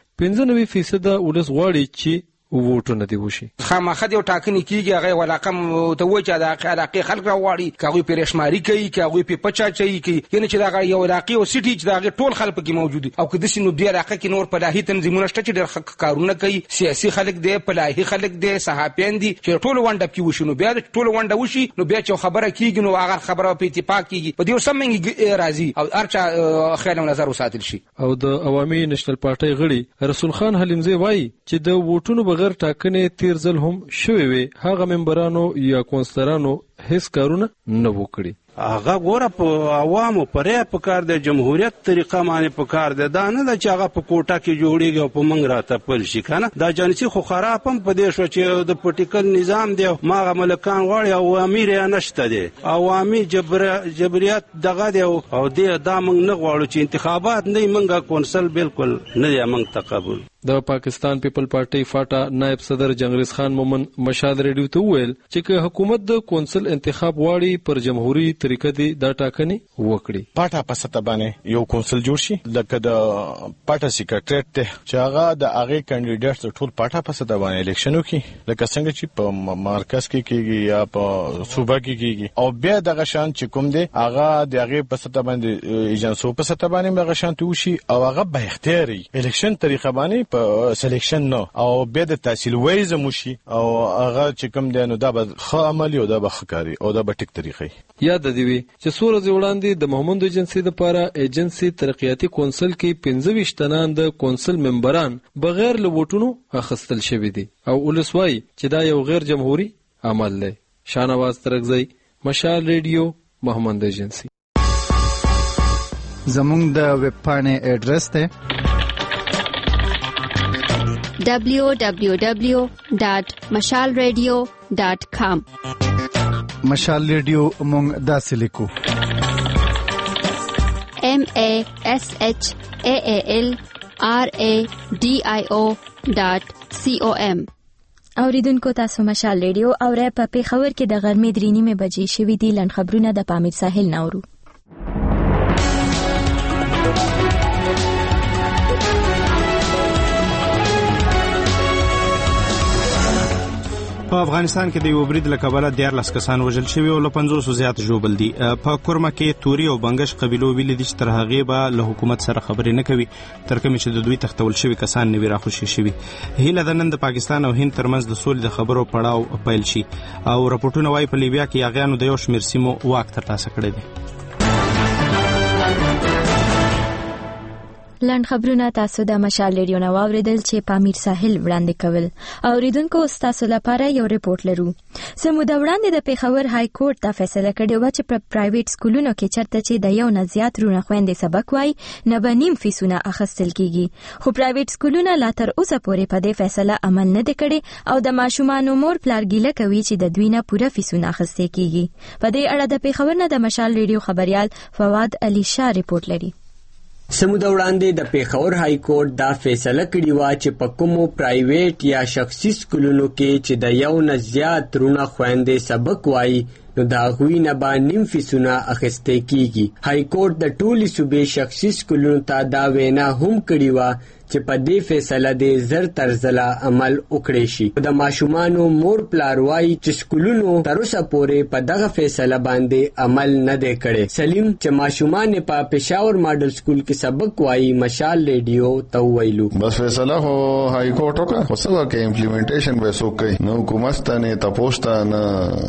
95% ولس غواړي چې ووټونه دی وشي خامخا یو ټاکنې کیږي هغه ولاقم ته وای چې د علاقې خلک راوړي کاغوی پرېشماري کوي کاغوی په پچاچي کوي یعنی چې دا یو علاقې او سټي چې دا ټول خلک کې موجود او که د سینو دی علاقې کې نور پلاهي تنظیمونه شته چې ډېر کارونه کوي سیاسي خلک دی پلاهي خلک دی صحافیان دي چې ټول ونډه کې وشي نو بیا ټول ونډه وشي نو بیا چې خبره کیږي نو هغه خبره په اتفاق کیږي په دې سمنګ راځي او ارچا خیال نظر وساتل شي او د عوامي نېشنل پارټي غړي رسول خان حلیمزی وایي چې د ووټونو بغیر ټاکنې تیر ځل هم شوي وي هغه ممبرانو یا کونسلرانو هیڅ کارونه نه وکړي هغه ګوره په عوامو پرې په کار د جمهوریت طریقه باندې په کار ده دا نه چې هغه په کوټه کې جوړیږي او په منګ راته پل شي کنه دا جانسي خو خراب هم په دې شو چې د پولیټیکل نظام دی ماغه ملکان غواړي او امیر یې نشته دی عوامي جبریت دغه دی او دې دا موږ نه غواړو چې انتخابات نه منګه کونسل بالکل نه دی موږ تقبل د پاکستان پیپل پارټي فاټا نائب صدر جنگریز خان مومن مشال ریډیو ته وویل چې حکومت د کونسل انتخاب واړي پر جمهوریت طریقه دی دا ټاکنې وکړي پاټا په سطح باندې یو کونسل جوړ شي لکه د پاټا سیکریټریټ ته چې هغه د هغه کینډیډیټس ټول پاټا په سطح باندې الیکشن وکړي لکه څنګه چې په مرکز کې کیږي یا په صوبه کې کیږي او بیا د غشان چې کوم دی هغه د هغه په سطح باندې ایجنسو په سطح باندې غشان توشي او هغه به اختیاري الیکشن طریقه باندې په سلیکشن نو او بیا د تحصیل وایز موشي او هغه چې کوم دی نو دا به ښه عملی او دا به ښه کاري او دا به ټیک طریقې یاد دی چې څو ورځې وړاندې د مومند ایجنسی لپاره ایجنسی ترقیاتی کونسل کې 25 تنان د کونسل ممبران بغیر له ووټونو اخیستل شوي دي او ولسوای چې دا یو غیر جمهوری عمل دی شانواز ترګزی مشال ریډیو مومند ایجنسی زموږ د ویب پاڼې ایډریس ته www.mashalradio.com مشال ریډیو مونږ داسې لیکو MASHALRADIO.com اوریدونکو تاسو مشال ریډیو او رپ په خبر کې د غرمې 3:30 بجې شوې دي لن خبرونه د پامیر ساحل نورو په افغانستان کې د یو برید له کبله 14 کسان وژل شوي او له 50 زیات ژوبل دي. په کورمه کې توري او بنګش قبیلو ویلي دي چې تر هغې به له حکومت سره خبرې نه کوي تر کومې چې د دوی تختول شوي کسان نه وي راخوشي شوي. هیله ده نن د پاکستان او هند ترمنځ د سولې د خبرو پړاو پیل شي او راپورټونه وايي په لیبیا کې یاغیانو د یو شمېر سیمو واک ترلاسه کړی دی. لاند خبرونه تاسو د مشال ریډیو نو واوریدل چې پامیر ساحل وړاندې کول او ریدونکو تاسو لپاره یو ریپورت لرو. سموده وړاندې د پیښور های کورټ دا فیصله کړې و چې په پرایویټ سکولونو کې چرته چې د یو نه زیات رونه خويندې سبق وای نه به نیم فیسونه اخیستل کیږي. خو پرایویټ سکولونه لا تر اوسه پورې په دې فیصله عمل نه کړي او د ماشومانو مور پلار ګیله کوي چې د دوی نه پوره فیسونه اخیستل کیږي. په دې اړه د پیښور نه د مشال ریډیو خبريال فواد علي شاه ریپورت لري. سموده وړاندې د پیښور های کورټ دا فیصله کړې و چې په کومو پرایویټ یا شخصي سکولونو کې چې د یو نه زیات رونه خويندې سبق وایي نو دا غوی نه با نیم فیسونه اخیستې کیږي. های کورټ د ټولي صوبې شخصي سکولونو ته دا وینا هم کړې و چې په دې فیصله د زر تر زله عمل وکړي شي. د ماشومانو مور پلار وایي چې سکولونو تر اوسه پورې په دغه فیصله باندې عمل نه دی کړی. سلیم چې ماشومان په پېښور ماډل سکول کې سبق وایي مشال ریډیو ته ویلو بس فیصله هو های کورټ وکړه خو څه کې امپلیمنټیشن به څوک کوي نو حکومت ته نه تاسو نه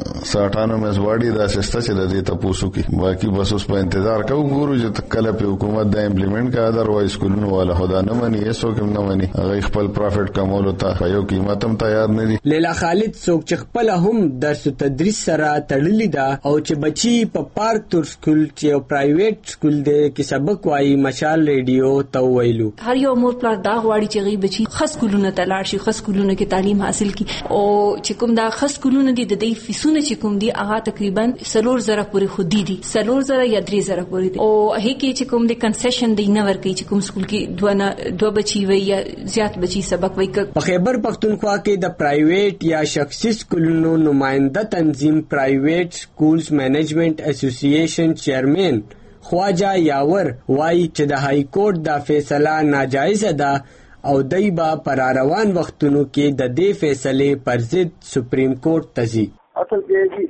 ساټانومس باډي دا سیسټم چې د دې تاسو کې باقي بس اوس په انتظار کوو ګورو چې کله په حکومت دا امپلیمنٹ کا ادروایز سکولونو والا خدا نه مني څوک نه مني هغه خپل پروفټ کمولو ته په یو قیمت هم تیار نه دي. لیلا خالد څوک چې خپل هم درس او تدریس سره تړلې ده او چې بچي په پارک تور سکول چې یو پرایویټ سکول دی کې سبق وایي مشال ریډیو ته ویلو هر یو مور پلار دا غواړي چې غي بچي خاص سکولونو ته لاړ شي خاص سکولونو کې تعلیم حاصل کړي او چې کوم دا خاص سکولونو دي د دې فیسونه چې کوم دي هغه تقریبا 3000 پورې خودي دي 3000 یا 3000 پورې دي او هغه کې چې کوم دي کنسیشن دی نه ورکړي چې کوم سکول کې دوه بچي یا زیات بچي سبق وایي. په خیبر پختونخوا کې د پرایویټ یا شخصي سکولونو نمائنده تنظیم پرایویټ سکولز مینجمنٹ اسوسییشن چیئرمین خواجه یاور وایي چې د های کورټ دا فیصله ناجایز ده او دای با پر روان وختونو کې د دې فیصله پر ضد سپریم کورټ ته ځي. اصل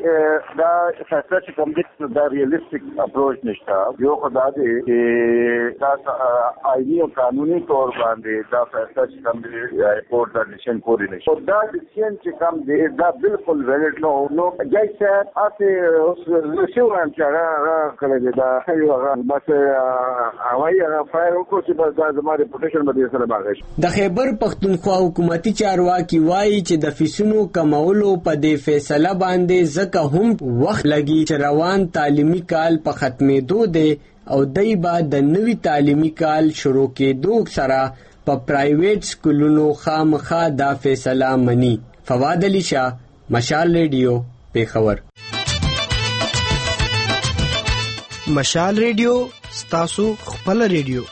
کې دا فیصله چې کوم دي دا ریالستیک اپروچ نشته یو خدای دې چې دا آئینی او قانوني تور باندې دا فیصله چې کوم دي کورټ دا ډیسیژن کولی نشي او دا ډیسیژن چې کوم دي دا بالکل ویلډ نو جایسه اته اوس شو هم چې هغه کړی دا یو هغه بس هوايي هغه فایر وکړي چې بس دا زموږ ریپوټیشن باندې سره باغش. د خیبر پختونخوا حکومتي چارواکي وایي چې د فیسونو کمولو په دې فیصله باندې زکه هم وخت لګي چې روان تعلیمي کال په ختمېدو دی او دای با د نوي تعلیمي کال شروع کېدو سره په پرایویټ سکولونو خامخا دا فیصله مني. فواد علي شاه مشال ریډیو پیښور. مشال ریډیو ستاسو خپل ریډیو.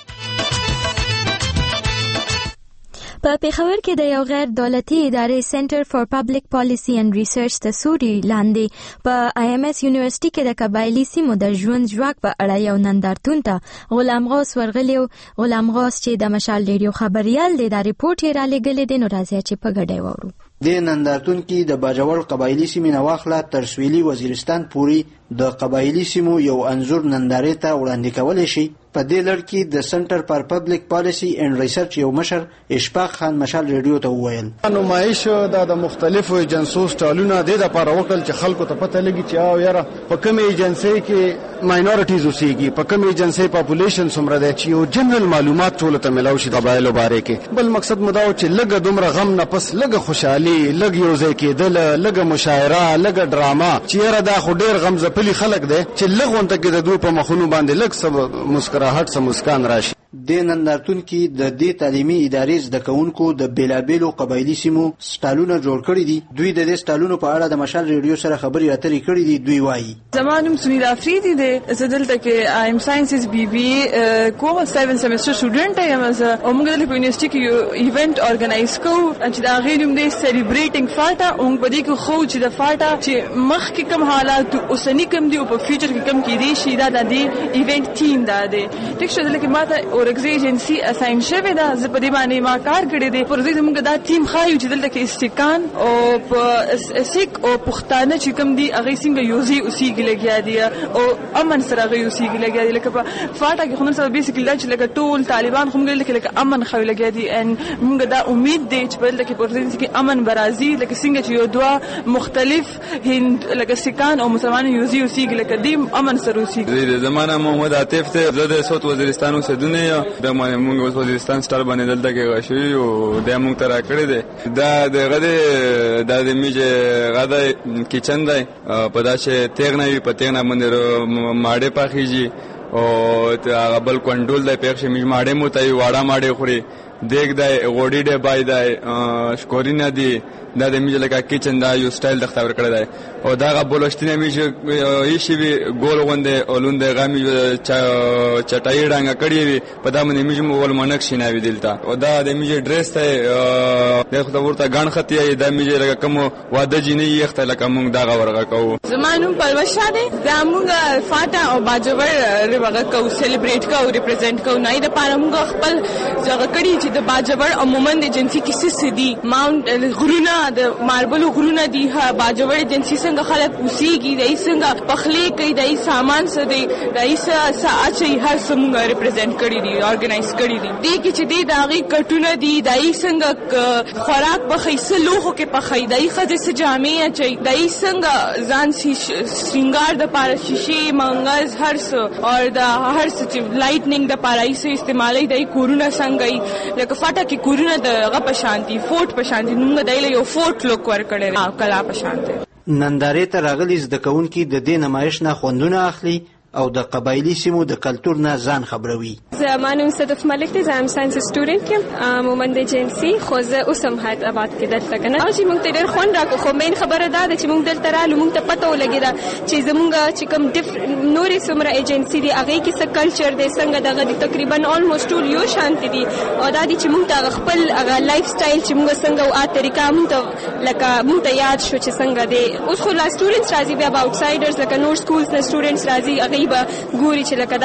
په پیښور کې د یو غیر دولتي ادارې سنټر فار پبلک پالیسی اینڈ ریسرچ تسوري لاندې په IMS یونیورسيټي کې د قبایلی سیمو د ژوند ژواک په اړه یو نندارتون ته غلام غوث ورغلی غلام غوث چې د مشال ریډیو خبريال دی دا ریپورت یې را لګلې دی نو راځي چې په ګډه وورو. د نندارتون کې د باجوړ قبایلی سیمې نواخله تر سویلي وزیرستان پورې د قبایلی سیمو یو انزور نندارې ته وړاندې کولای شي. په دې لړ کې د سنټر فار پبلک پالیسی اینڈ ریسرچ یو مشر اشفاق خان مشال ریډیو ته وویل نمایش د مختلفو ایجنسو سټالونه د لپاره وکړل چې خلکو ته پته لګي چې او یاره په کومه ایجنسی کې ماینورټیز اوسېږي په کومه ایجنسی پاپولیشن څومره ده چې یو جنرال معلومات ټول ته ملاوي شي قبایلو باره کې. بل مقصد مو دا چې لګه دومره غم نه پس لګه خوشحالي لګ یو ځای کېدل لګه مشاعره لګه ډراما چې یاره دا خو ډېر غم ځپلي خلک دی چې لغونته کې د دوی په مخونو باندې لګ سب مسکراهټ سم مسکان راشي. د نندارتون کې د دې تعلیمي ادارې زده کوونکو د بیلابیلو قبایلی سیمو سټالونه جوړ کړي دي. دوی د دې سټالونو په اړه د مشال ریډیو سره خبري اترې کړي دي. دوی وایي زمانم سمیرا افریدی دی زدلته کې ایم ساينسز بي بي کوم 7 سیمستر سټوډنټ یم او موږ د یونیورسيټي کې یو ایونت ارګنایز کوو چې دا غوښنم دی سلیبریټینګ فاټا او په دې کې خو چې د فاټا چې مخ کې کوم حالات اوسنی کوم دی او په فیوچر کې کوم کې دي شي دا د دې ایونت ټیم دا دی. ټیک شو دلته ماته اورګزي ایجنسی اساین شوی دا زه په دې باندې ما کار کړی دی پروژې زموږ دا ټیم خایو چې دلته کې استقان او په سیک او پښتانه چې کوم دي هغه څنګه یوزي اوسېږي لګیا دي او امن سره هغه اوسېږي لګیا دي لکه په فاټا کې خو سره بیسیکلی دا چې لکه ټول طالبان خو موږ لکه امن خو لګیا دي ان موږ دا امید دی چې په دلته کې پروژې کې امن برازي لکه څنګه چې یو دوه مختلف هند لکه سکان او مسلمان یوزي اوسېږي لکه دې امن سره اوسېږي. زمانہ محمد عاطف ته د صوت وزیرستان اوسېدونی یم د موږ اوس وزیرستان سټار باندې دلته کې غشوي او د موږ ترا کړی دی دا د میجه غدا کچن دی په داسې تیغ نه وي په تیغ نه باندې ماړې پاخیږي او هغه بل کنټرول دی پېښې میج ماړې موتای واړه ماړې خوري دیګ دی غوډي دی بای دی شکوري نه دی دا د میجه لکه کچن دا یو سټایل د خبر کړی دی او دا غ بولشتنه میجه یشي وی ګول غونډه اولون د غامي چټای ډنګ کړی وي په دا باندې میجه مول منک شیناوي دلته او دا د میجه ډریس ته د خو ورته غن خطي دا میجه لکه کوم واده جنې یخته لکه مونږ دا ورغه کوو زمانوم پروشا دی دا مونږ فاټا او باجوړ ریوغه کو سلیبریټ کو ریپرزینټ کو نه د پاره مونږ خپل ځای کړی چې د باجوړ عموما د جنسي کیسې سدي ماونت غرونه د ماربل غرونه دي باجوړ جنسي څنګه خلک اوسېږي دای څنګه پخلي کوي دای سامان څه دی دای څه اچي هر څنګه ریپرزینټ کړی دي اورګنایز کړی دي دي کې چې دی داغي کټونه دي دای څنګه خوراک بخې سلوخو کې پخې دای خځه څه جامې اچي دای څنګه ځان سینګار د پاره شیشه منګز هر څه او د هر څه لایټنینګ د پاره یې استعمالي دای کورونه څنګه لکه فاټا کې کورونه د غ په شانتي فورټ په شانتي موږ دایله یو فورټ لوک ورکړل کلا په شانتي نندارې ته راغلي زده کوونکي د دې نمایش نه خوندونه اخلي او د قبایلی سیمو د کلتور نه ځان خبروي. زما نوم صدف ملک دی، زه هم ساینس سټوډنټ یم، مومند جنسي، خو زه اوس هم حیدرآباد کې دلته کنه او چې موږ ته ډېر خوند راکړو. خو مین خبره دا ده چې موږ دلته رالو موږ ته پته ولګېده چې زموږ چې کوم نورې څومره ایجنسي دي هغې کې څه کلچر دی څنګه دغه دي تقریبا آلموسټ ټول یو شانتي دي او دا دي چې موږ ته خپل هغه لایف سټایل چې موږ څنګه او طریقه موږ ته لکه موږ ته یاد شو چې څنګه دی. اوس خو لا سټوډنټس راځي بیا به آوټسایډرز لکه نور سکولز نه سټوډنټس راځي هغوی به ګوري چې لکه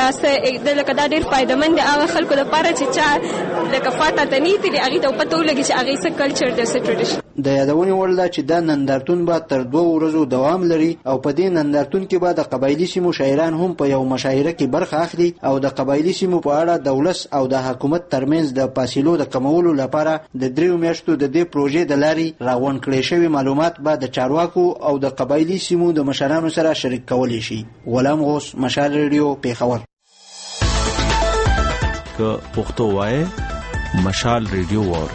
دا ډېر فایدهمند دی هغه خلکو لپاره چې چا لکه فاټا ته نه تلي هغې ته پته ولګي چې هغې څه کلچر دی څه ټریډیشن. د یادونې وړ ده چې دا نندارتون به تر 2 ورځو دوام لري او په دې نندارتون کې به د قبایلي سیمو شاعران هم په یو مشاعره کې برخه اخلي او د قبایلي سیمو په اړه د ولس او د حکومت ترمنځ د فاصلو د کمولو لپاره د 3 میاشتو د دې پروژې د لارې راغونډ کړي شوي معلومات به د چارواکو او د قبایلي سیمو د مشرانو سره شریک کولی شي. غلام غوث، مشال ریډیو، پیښور. که پښتو وای مشال ریډیو وور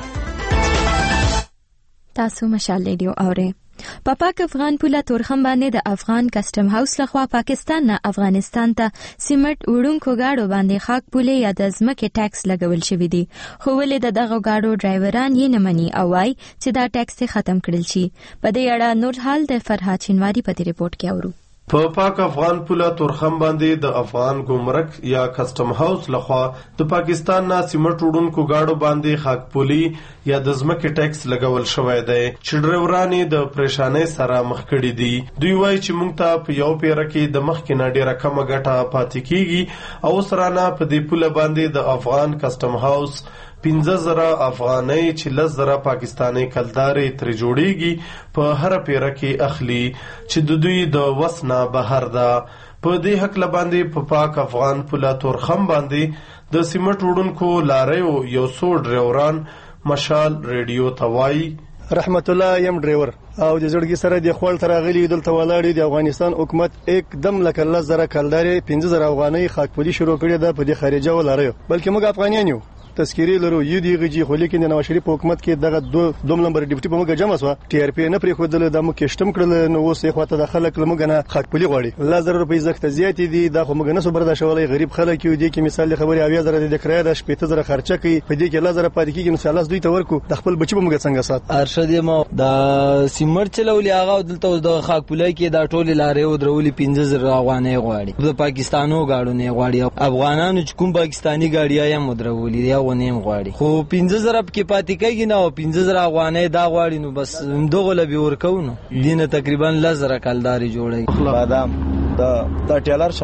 تاسو مشال ریډیو اورئ. په پاک افغان پوله تورخم باندې د افغان کسټم هاوس لخوا پاکستان نه افغانستان ته سیمټ وړونکو گاډو باندې خاک پولې یا د ځمکې ټیکس لګول شوی دی، خو ولې دغه گاډو ډرایوران یې نه مني او وايي چې دا ټیکس ختم کړل شي. په دې اړه نور حال د فرهاد چنواری په دې ریپورت کې اورو. په پاک افغان پوله تورخم باندې د افغان ګمرک یا کسټم هاوس لخوا د پاکستان نه سیمټ وړونکو گاډو باندې خاک پولی یا د ځمکې ټیکس لګول شوی دی چې ډرایوران د پریشانۍ سره مخ کړي دي. دوی وایي چې موږ ته په یو پیره کې د مخکې نه ډیره کمه ګټه پاتې کیږي او سرانه په دې پوله باندې د افغان کسټم هاوس 15,000 افغانۍ چې 10,000 پاکستانی کلدارې ترې جوړیږي په هر پیره کې اخلي چې د دوی د وس نه بهر ده. په دې حق باندې په پاک افغان پوله تورخم باندې د سیمټ وړونکو لاریو یو څو ډرایوران مشال ریډیو ته وایي رحمت الله یم ډرایور او د زړګي سره د خپل ترغلي دلته ولاړ دی. افغانستان حکومت एकदम لکه 10,000 کلدارې 15,000 افغانۍ خاک پولی شروع کړې ده په دې خارجه ولاړ بلکې موږ افغانیان یو تذکری لرو یو دی غجی خو لیکن د نواز شریف حکومت کې دغه دوم نمبر ډیپټي په موږ جمع سو ټي ار پی نه پرې خو د مو کېشتم کړل نو اوس یې خواته د خلک لمګ نه خاک پولی غواړي 1000 روپۍ زکه زیات دي دا خو موږ نه سو برداشت ولای غریب خلک یو دي کې مثال خبري 20000 د کرایه د 15000 خرچه کوي په دې کې 1000 پاتې کیږي نو سلاس دوی ته ورکو د خپل بچي په موږ څنګه سات ارشد ما د سیمر چلولې هغه دلته د خاک پولی کې دا ټول لارې او درولې 15000 افغانۍ غواړي د پاکستانو گاډو نه غواړي افغانانو چې کوم پاکستانی گاډي یا مدرولې یا ونیم غواړي خو 15,000 کې پاتې کېږي نه او 15,000 افغانۍ دا غواړي نو بس دغه لبي ورکو نو دینه تقریبا 10,000 کلداري جوړي. بادام د ټیلر چلو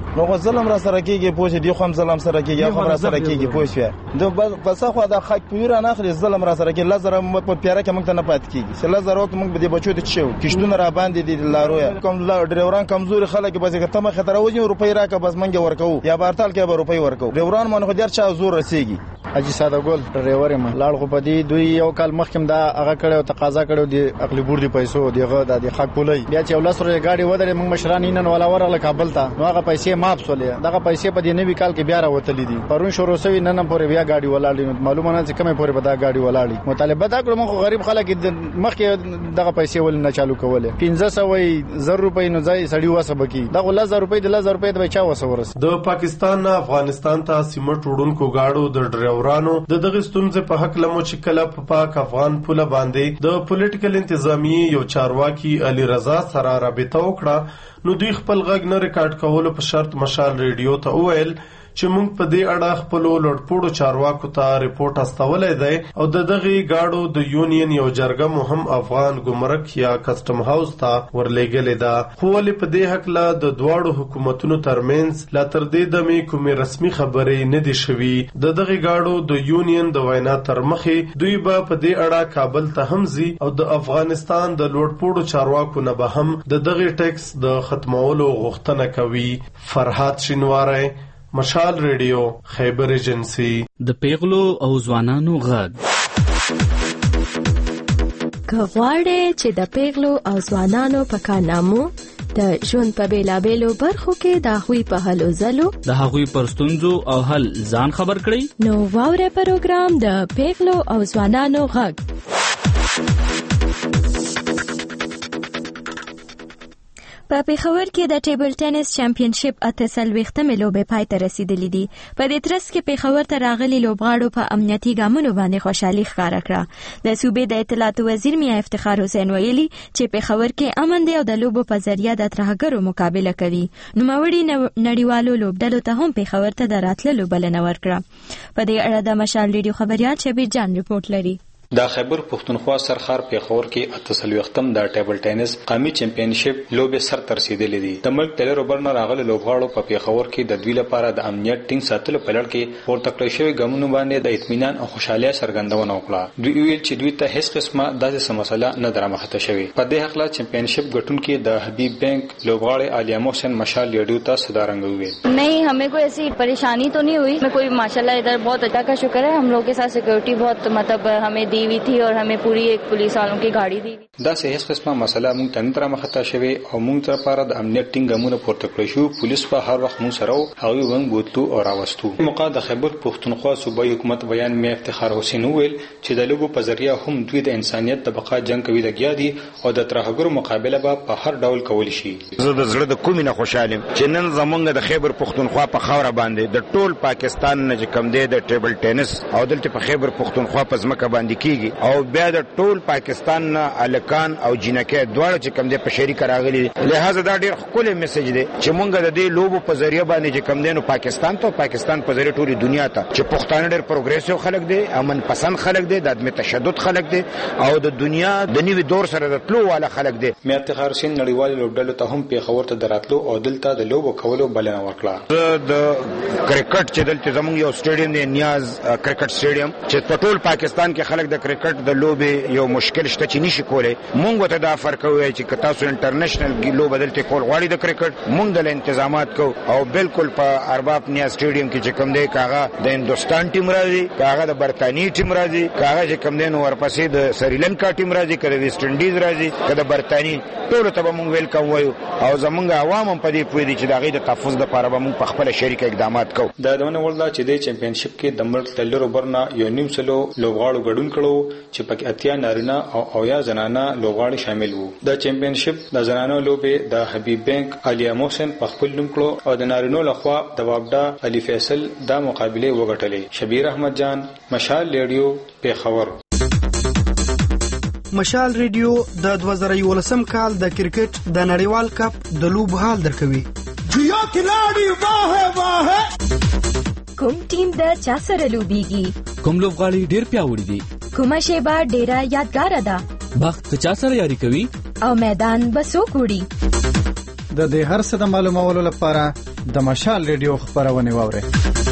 نو خو ظلم را سره کیږي پوه شي دی خو هم ظلم سره کیږي خو را سره کیږي پوه شي د بس خو د خاک پوره نه اخلي ظلم را سره کې لزر په پیاره کې موږ ته نه پات کیږي چې لزر وخت موږ به د بچو ته چو کښتونه را باندې دي لارویا کوم ډرایوران کمزوري خلک بس که تمه خطر وځي روپۍ راکه بس منګه ورکو یا بارتال کې به روپۍ ورکو ډرایوران مونږ خو ډیر چا زور رسیږي اجي ساده ګل ډرایور ما لاړ خو پدی دوی یو کال مخکم دا هغه کړو تقاضا کړو د عقلی بور دی پیسو دیغه د خاک پولای بیا چې ولس ورې گاډي ودرې موږ مشران نن ولا ورغله کابل ته نو هغه پیسې ماپ سولې دغه پیسې په دې نوي کال کې بیا راوتلې دي پرون شروع شوی نن پورې بیا گاډي ولاړې معلومه نه چې کومه پورې به دا گاډي ولاړې مطالبه دا کړو موږ غریب خلک مخکې دغه پیسې ول نه چالو کوله 1500 روپۍ نو ځای سړی وسه بکی دغه 1000 روپۍ د 1000 روپۍ د چا وسه ورس د پاکستان نه افغانستان ته سیمټ وړونکو گاډو د ډرایورانو د دغه ستونزې په حق لمو چې کله په پاک افغان پوله باندې د پولیټیکل انتظامی یو چارواکي علي رضا سره رابطه وکړه نو دوی خپل غږ نه ریکارډ کولو په شرط مشال ریډیو ته وویل چې موږ په دې اړه خپل لوړپوړو چارواکو ته ریپورت استولې دی او د دغه گاډو د یونین یو جرګه مهم افغان ګمرک یا کسٹم هاوس ته ورلېګلې ده خو ولې په دې حق لا د دواړو حکومتونو ترمنځ لا تر دې دمه کومې رسمي خبرې نه دي شوي د دغه گاډو د یونین د وینا تر مخې دوی به په دې اړه کابل ته هم ځي او د افغانستان د لوړپوړو چارواکو نه به هم د دغه ټیکس د ختمولو غوښتنه کوي فرحات شینواری مشال ریډیو خیبر ایجنسی د پیغلو او ځوانانو غږ کغواړي چې د پیغلو او ځوانانو په کارنامو د ژوند په بیلابېلو برخو کې د هغوی په هلو ځلو د هغوی پر ستونزو او حل ځان خبر کړئ نو واوره پروګرام د پیغلو او ځوانانو غږ په پیښور کې د ټیبل ټینس چمپionشip 48مې لوبې پای ته رسیدلې دي. په دې ترڅ کې پیښور ته راغلي لوبغاړو په امنیتي ګامونو باندې خوشحالي ښکاره کړه. د صوبې د اطلاعاتو وزیر میا افتخار حسین ویلي چې پیښور کې امن دی او د لوبو په ذریعہ د ترهګرو مقابله کوي. نوموړي نړیوالو لوبډلو ته هم پیښور ته د راتللو بلنه ورکړه. په دې اړه د مشال ریډیو خبريال شبیر جان ریپورت لري. د خیبر پښتونخوا سرخار پیښور کې 48م د ټیبل ټینس قومي چمپionship لوبې سر ته رسیدلې دي. د ملک تلر وبرنر راغلي لوبغاړو په پیښور کې د دوی لپاره د امنیت ټینګ ساتلو په لړ کې پورته کړی شوی ګامونو باندې د اطمینان او خوشحالۍ څرګندونه وکړه. دوی ویل چې دوی ته هیڅ قسمه داسې مسله نه درمخته شوی. په دې حق لا چمپionship ګټونکو د حبیب بانک لوبغاړي عالیه محسن مشال لیډیو ته صدارنګ ویل. नहीं, हमें कोई ऐसी परेशानी तो नहीं हुई. मैं कोई माशाल्लाह इधर बहुत अच्छा का शुक्र है. हम लोग के साथ सिक्योरिटी बहुत मतलब हमें दी हुई थी और हमें पूरी एक पुलिस वालों की गाड़ी दी. دا سه هیڅ قسمه مسله مونږ ته نه درمخته شوی او مونږ ته لپاره د امنیت ټینګامونه پورته کړی شو. پولیس په هر وخت مونږ سره او ونګ بوتلو او راوستو. موقع د خیبر پښتونخوا صوبایي حکومت بیان مې افتخار حسین ویل چې د لوبو په ذریعہ هم دوی د انسانيت د بقا جنگ کوي لګیا دي او د ترهګرو مقابله به په هر ډول کول شي. زه د زړه د کومې نه خوشاله چې نن زمونږ د خیبر پښتونخوا په خاور باندې د ټول پاکستان نه کم دی د ټیبل ټینس او دلته په خیبر پښتونخوا په ځمکه باندې کیږي او بیا د ټول پاکستان نه الکان او جنکه دواړه چې کم دی په شریک راغلي. لہذا دا ډیر خپل میسج دی چې مونږ د دې لوبو په ذریعہ باندې چې کم دی نو پاکستان ته پاکستان په ذریعہ ټولي دنیا ته چې پښتانه ډیر پروګریسیو خلک دي، امن پسند خلک دي، د عدم تشدد خلک دي او د دنیا د نیوي دور سره د تلو والا خلک دي. میا افتخار حسین نړیوال لوبډلو ته هم پیښور ته دراتلو او دلته د لوبو کولو بلنه ورکړه. د کرکټ چې دلته زموږ یو سټیډیم دی نیاز کرکټ سټیډیم چې په ټول پاکستان کې خلک د کرکټ د لوبې یو مشکل شته چې نشي کولای. مونږ ته دا فرق وي چې تاسو انټرنیشنل لوب بدلته کول غواړي د کرکټ مونږ د انتظامات کو او بالکل په ارباب نیاز سټیډیم کې چې کوم دی کاغه د هندستان ټیم راځي، کاغه د برتانی ټیم راځي، کاغه چې کوم دی نو ورپسې د سریلانکا ټیم راځي، کله ویسټ انډیز راځي، کله برتانی. ټول ته مونږ ویلکم وایو او زمونږ عوام هم په دې پوي دي چې د غي د تحفظ لپاره به مونږ په خپل شریک اقدامات کوو. دا دونه ولدا چې د چمپionship کې د ملک تلر وبرنر یو نیم سلو لوبغاړو ګډون کړو چې پکې اتیا نارینه او یا زنانه لوبغاړي شامل وو. د چمپionship د زنانو لوبې د حبیب بانک عالیه محسن په خپل نوم کړو او د نارینو لخوا د وابډا علي فیصل د مقابله وګټلې. شبیر احمد جان مشال ریډیو پیښور. مشال ریډیو د 2011 کال د کرکټ د نړیوال کپ د لوب حال درکوي. جیا کلاړي واه واه. کوم ټیم د چا سره لوبيږي؟ کوم لوبغاړي ډیر پیاوړي دي؟ کومه شیبه ډیره یادګار ده؟ وخت چا سره یاري کوي؟ او میدان بسو کوړي. د دې هر څه د معلومولو لپاره د مشال ریډیو خبرونه واورئ.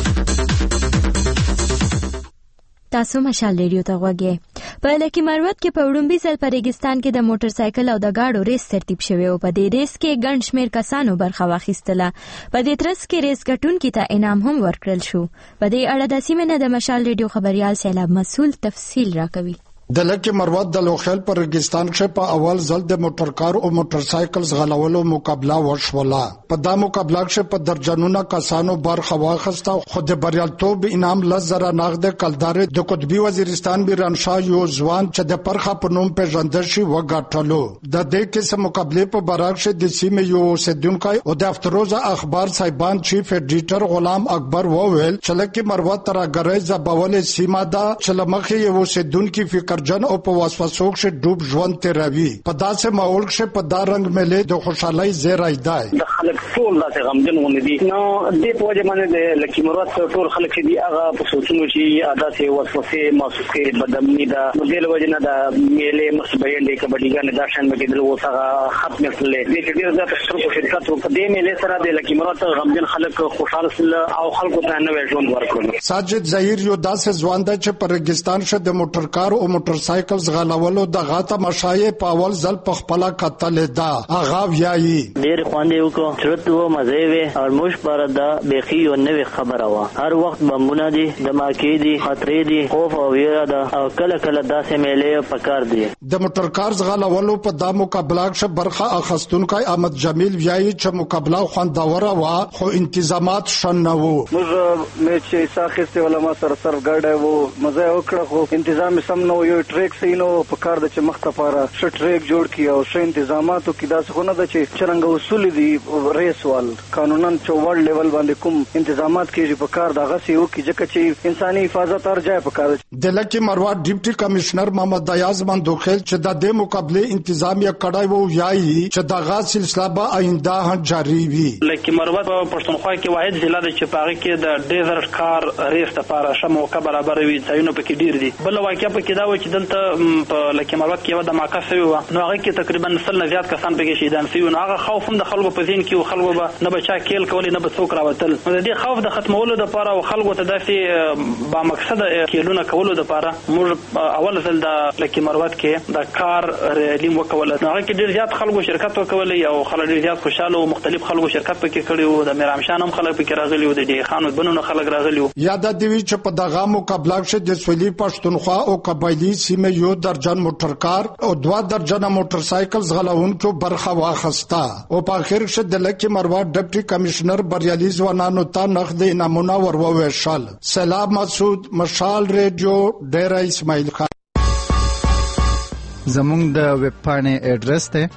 تاسو مشال ریډیو ته غوږی. په لکی مروت کې په وړومبي ځل په ریګستان کې د موټر سایکل او د گاډو ریس ترتیب شوی او په دې ریس کې ګڼ شمېر کسانو برخه واخیستله. په دې ترڅ کې ریس ګټونکو ته انعام هم ورکړل شو. په دې اړه د سیمې نه د مشال ریډیو خبريال سیلاب مسؤل تفصیل راکوي. د لکی مروت د لوخیل پر ریګستان کې په اول ځل د موټر کار او موټر سایکل غلولو مقابله وشوله. په دا مقابله کې په درجنونو کسانو برخه واخیسته. خو د بریالیتوب انعام 10,000 نقد کلدار د قطبی وزیرستان بیرانشاه یو ځوان چې د پرخه په نوم پیژندل شي وګټلو. د دې کې مقابله په برابر شي د سیمې یو اوسیدونکو او د افروز اخبار صاحبان چیف ایډیټر غلام اکبر وویل چې لکی مروت ترګری زبول سیمه دا چې لمخې یو اوسیدونکو فکر جن او په وسوسو کې ډوب ژوند تیروي. په داسې ماحول کې په دا رنگ ملي د خوشحالي زیری دی. د خلک ټول داسې غمجن ونه دي. نو د په وجه باندې د لکی مروت ټول خلک دي هغه په سوچونو چې عادت وسوسه محسوسه بدامنی دا د وجه نه د میلې مسبې د کبډیګان د شان کې د وسغه ختم کړل. د دې د تشکر شرکت په دې میلې سره د لکی مروت غمجن خلک خوشاله او خلکو ته نوې ژوند ورکړل. ساجد ظهیر یو داسې ځوان دی چې په ریګستان کې د موټر کار او موټر سایکل غلولو د غاټه مشایې په اول ځل په خپل قتل دا اغا ویایي ډېر خواندې وکړو چرته و مزه وي او موږ پر دا بيخي یو نوې خبره و. هر وخت بمونه دي دماکې دي خطرې دي خوف او ویره ده او کله کله داسې میلې پکار دي. د موټر کار غلولو په دا مقابله کې برخه اخستونکو احمد جمیل ویایي چې مقابله خوندوره و خو انتظامات شنه وو. موږ مې چې ساخسته علماء سره ګاډه وو مزه وکړه خو انتظام سم نو یو ټریک سینو په کار د چې مخ ته پاره ش ټریک جوړ کی او ش انتظاماتو کې داسې خو نه د چې چرنګ اصول دي ریس وال قانونا چې ورلد لیول باندې کوم انتظامات کېږي په کار دغه سی او کې چې انساني حفاظت ارجای په کار. د لکی مروت ډیپټي کمشنر محمد دیاز مندوخیل چې د دې مقابله انتظامیه کړای وو یایي چې دغه سلسله به آینده هم جاری وي. لکی مروت په پښتونخوا کې واحد ضلع ده چې پاره کې د ډیزرټ کار ریس لپاره شموکه برابر وي ځایونه پکې ډیر دي. بل واقعیا پکې دا و چې دلته په لکی مروت کې یو د ماکا سوي و نو هغه کې تقریبا 100 نه زیات کسان پکې شهیدان شوي. نو هغه خوف هم د خلکو په ذهن کې خلکو به نه بچا کېل کولی نه به څوک راوتل. نو د دې خوف د ختمولو لپاره او خلکو ته داسې با مقصد کېلونه کولو لپاره موږ اول ځل د لکی مروت کې د کار ریلیم وکول. نو هغه کې ډیر زیات خلکو شرکت وکول او خلک ډیر زیات خوشاله او مختلف خلکو شرکت پکې کړی وو. د میرامشان هم خلک پکې راغلي وو د دې خانو بنونو خلک راغلي وو. یاد دی چې په دغه مقابله کې د سولې پښتونخوا او قبایلی سیمې یو درجن موټر کار او 2 درجن موټر سایکل غلونکو برخه واخسته او په اخر کې د لکی مروت ډیپټي کمشنر بریالي ځوانانو ته نقد انعامونه ورکوشل. سلام مسعود مشال ریډیو ډیر اسماعیل خان. زموږ د ویب پاڼې ایډریس ته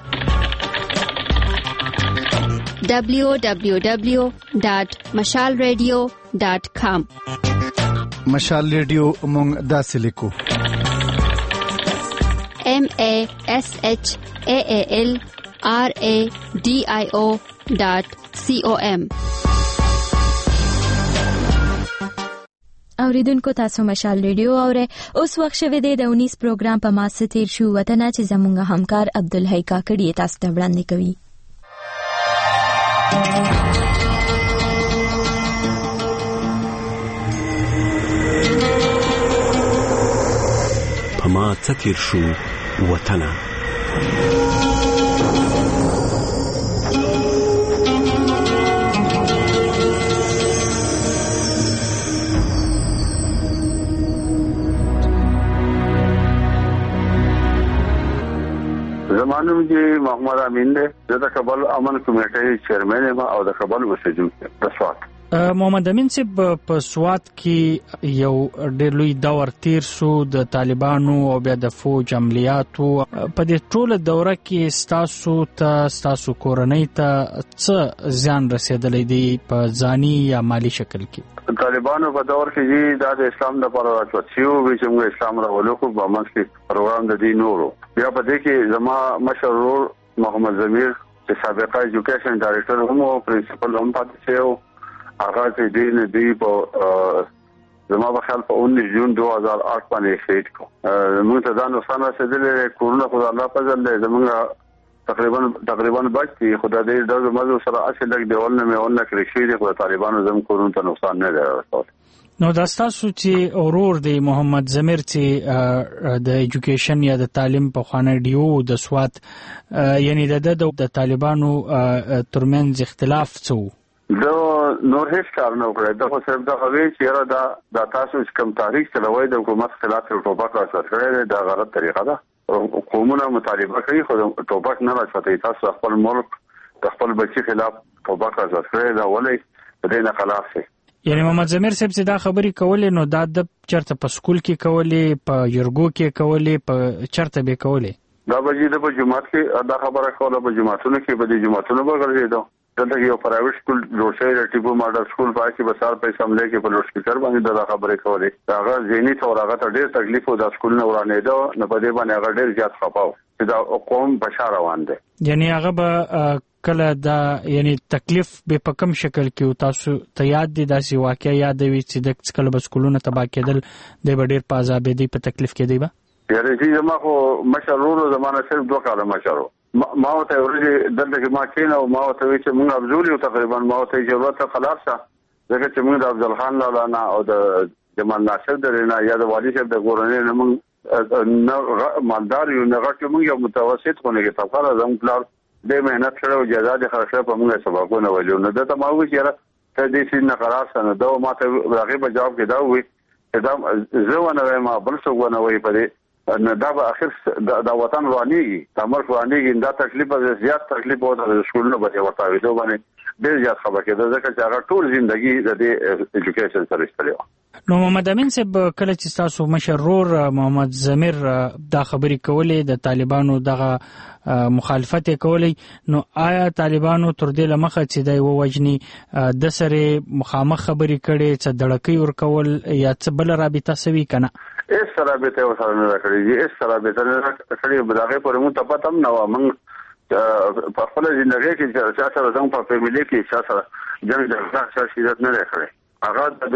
www.mashalradio.com مشال ریډیو موږ داسې لیکو MASHALRADIO.com. اوریدونکو تاسو مشال ریډیو اوره اوس وخت شوه د 19 پروګرام په ماسه تیر شو وطن چې زمونږ همکار عبدالحی کاکړی تاسو ته وړاندې کوي. په ما تیر شو وطن زمانو کې محمد امین دی د کابل امن کمیټې چیرمن او د کابل مسجد د سوات. محمد امین صاحب په سوات کې یو ډېر لوی دور تیر شو د طالبانو او بیا د فوج عملیاتو. په دې ټوله دوره کې ستاسو کورنۍ ته څه زیان رسیدلی دی په ځاني یا مالی شکل کې؟ طالبانو په دور کې د اسلام لپاره راځو چې موږ اسلام راولو په باندې کې پروګرام د دین نورو. بیا په دې کې زما مشرور محمد زمیر چې سابقه ایجوکیشن ډایریکټر هم او پرنسپل هم پاتې شو. هغه چې دین دی په زما په خیال په 19 جون 2008 باندې شهید کو. موږ ته دا نو سره سدلې کورونه خدای الله فضل دې زموږ تقریبا بچي خدای دې د مزو سره اصل لګ دیولنه مې کړی شي د طالبانو زم کورون ته نقصان نه راوړي. نو دا ستاسو چې اورور دی محمد ضمیر چې د ایجوکیشن یا د تعلیم په خوانه ډیو د سوات یعنی د طالبانو ترمنځ اختلاف څو دا نور هیڅ کار نه کړی دا خو صرف دا غوي چې را دا تاسو کوم تاریخ چلوي د حکومت خلاف ټوپک راځي دا غلط طریقه ده. قومونه مطالبه کوي خو ټوپک نه راځي. تاسو خپل ملک د خپل بچی خلاف ټوپک راځي دا ولې د دې نه خلاف شي. یعنی محمد ضمیر صاحب چې دا خبرې کولې نو دا د چرته په سکول کې کولې په یرګو کې کولې په چرته به کولې دا بجې د جمعات کې دا خبره کوله په جمعاتونو کې به د جمعاتونو به ګرځېدو. دلته یو پرایویټ سکول جوړ شوی د ټیپو ماډل سکول پای کې بسار پیسې حمله کې په لوډ سپیکر باندې دا خبرې کولې. هغه ځینی تور هغه ته ډېر تکلیف او د سکول نه ورانه ده نه په دې باندې هغه ډېر زیات خپاو چې دا قوم بشار روان دي. یعنی هغه به کله دا یعنی تکلیف به په کوم شکل کې تاسو ته یاد دي داسې واقعیا یاد وي چې د کله به سکولونه تباہ کېدل د ډېر په عذاب دي په تکلیف کې دی به یاره چې ما خو مشرورو زمانه صرف 2 کاله مشرو ما ته ورته دلته کې ما کېنه او ما ته وی چې موږ ابزوري تقریبا ما ته ضرورت خلاص شه ځکه چې موږ د افضل خان لاله او د جمال ناصر درنه یا د والي صاحب د ګورنر نه موږ نه مالدار یو نه غټ موږ یو متوسط خونه کې تفاضل زم پلار د مهنت سره او جزا د خرڅه په موږ سبقونه ویلو نه د ما وی چې ته دې سین نه قرار سره دا ما ته راغي په جواب کې دا وی چې دا زه ما بل څه ونه وی په دې نه دا به اخر دا وطن روانيږي تمر روانيږي دا تکلیف زیات تکلیف او د سکولونو په ورتاوي دوه باندې ډېر زیات خبره کېده ځکه چې هغه ټول ژوندۍ د ایجوکیشن سره استلو. نو محمد امین صاحب کله چې تاسو مشرور محمد ضمیر دا خبرې کولې د طالبانو دغه مخالفت کولې نو آیا طالبانو تر دې لمخه چې دای ووجني د سره مخامخ خبرې کړي چې دړکې ور کول یا څه بل رابطه سوي کنه اس رابطه ورسره نه کړی اس رابطه نه کړی بلغه پر مو ته پتم نو موږ په خپل ژوندۍ کې چې سره زموږ په فیملی کې چې سره جنگ د شخصیت نه لري هغه د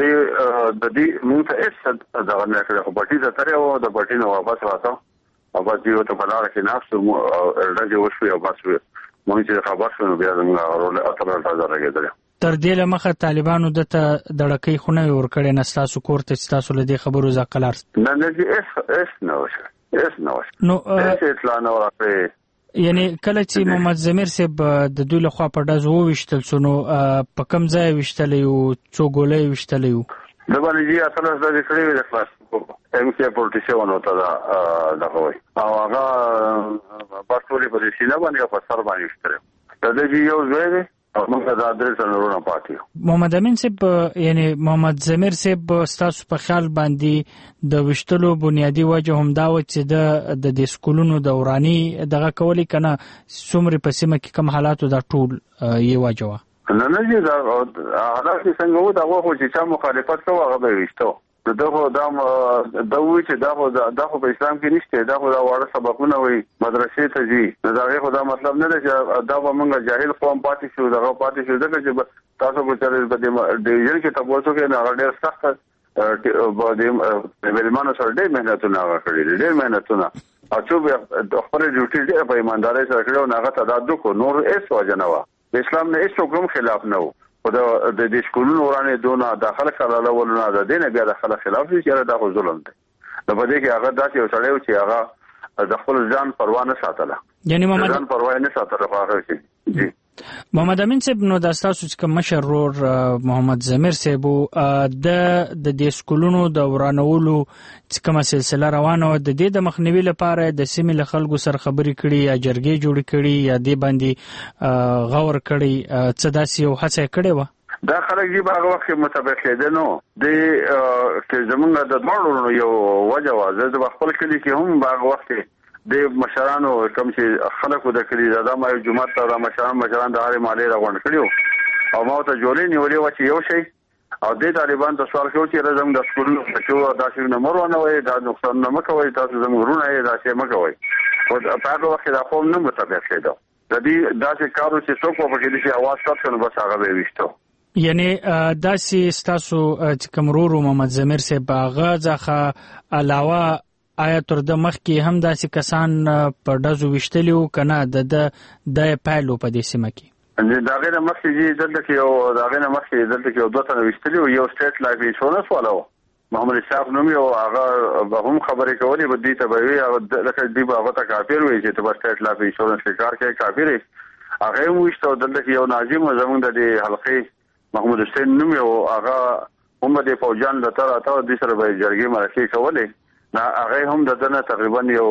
دې موږ ته اس دا نه کړی خو پټي ته تر او د پټي نو واپس راځو او باید یو ته بلاره کې نفس او راځي وشو او بس موږ چې خبر شو بیا موږ رول اتل راځي راګیدل. تر دې لمخه طالبانو د دړکې خونه ور کړې نستاسو کورته چې تاسو له دې خبرو ځکلار نه اس نو نو اطلاع نه ورکړي. یعنی کله چې محمد ضمیر صاحب د دوی له خوا په داز وویشتل سونو په کم ځای وشتل یو څو ګولې وشتل یو د باندې چې اصل د کړي د خلاص ام سی پولیټیشن وته دا کوي او هغه پاسپورت په دې سینه باندې په سر باندې وشتل دا دې یو ځای موږ دا درې څلورونه پاتې. محمد امین صاحب یعنی محمد ضمیر صاحب تاسو په خیال باندې د وشتلو بنیادی وجه هم دا و چې د سکولونو د ورانی دغه کولی کنه څومره په سیمه کې کم حالاتو دا ټول یې واجوه نه دا حالات څنګه وو دا خو چې مخالفت کوي هغه به وشتو دغه دا وی چې دا خو په اسلام کې نشته دا خو دا وړه سبقونه وي مدرسې ته ځي دا خو دا مطلب نه دی چې دا موږ جاهل قوم پاتې شو دا پاتې شو ځکه چې تاسو په تر د یو کې تاسو کې نه ډېر سخت د ویلمانو سره ډېر مهنتونه وکړي ډېر مهنتونه او چې خپل ډیوټي ډېر په ایماندارۍ سره کړو نه هغه تدادو کو نور ایس وجنوا اسلام نه هیڅ کوم خلاف نه او د دې سکولونو ورانه دونه داخله کړه ولونه د دین بیا داخله خلاف دي چې دا خو ظلم دی نو په دې کې هغه داسې یو سړی چې هغه د خپل ځان پروا نه ساتله یعنی محمد ځان پروا نه ساتله په هغه کې جی محمد امین صاحب نو د تاسو چې مشرور محمد ضمیر صاحب د دې سکولونو د ورانولو چې کومه سلسله روانه و د دې د مخنیوي لپاره د سیمې له خلکو سره خبرې کړي یا جرګې جوړې کړي یا دې باندې غور کړي څه داسې یو هڅه کړې و دا خلک دی هغه وخت مطابق کېده نو د چې زمونږ د دوړو یو وجه و زه د خپل کلی کې هم هغه وخت د مشرانو کوم چې خلکو د کلی دا ما یو جمعه ته مشران د هاري مالې راغون کړیو او ما ته جوړې نیولې و چې یو شی او د طالبان ته سوال کوي چې زموږ د سکولونو چې دا شی نه مرونه وي دا نقصان نه مکوي تاسو زموږ ورونه یې دا شی مکوي او په هغه وخت دا قوم نه مطابق کېده د دې داسې کارو چې څوک په کې دي اواز تاسو بس هغه به وشتو یعنی داسې تاسو چې کومرو محمد ضمیر صاحب هغه ځخه علاوه آیا تر د مخکې هم داسې کسان په ډزو وشتلی وو که نه د پایلو په دې سیمه کې؟ دا غیر مخکې دلته کې یو 2 تنه وشتلی وو. یو سټیټ لایف انشورنس والا و، محمد اسحاق نوم یو، هغه به هم خبرې کولې به دې ته به وي لکه دې به هغه ته کافر وي چې ته به سټیټ لایف انشورنس کې کار کوې، کافر یې. هغه هم وشته. دلته کې یو ناظم زموږ د دې حلقې محمود حسین نوم یو، هغه هم د فوجان له طرفه دې سره به جرګې مرکې کولې. هغه هم د دنه تقریبا یو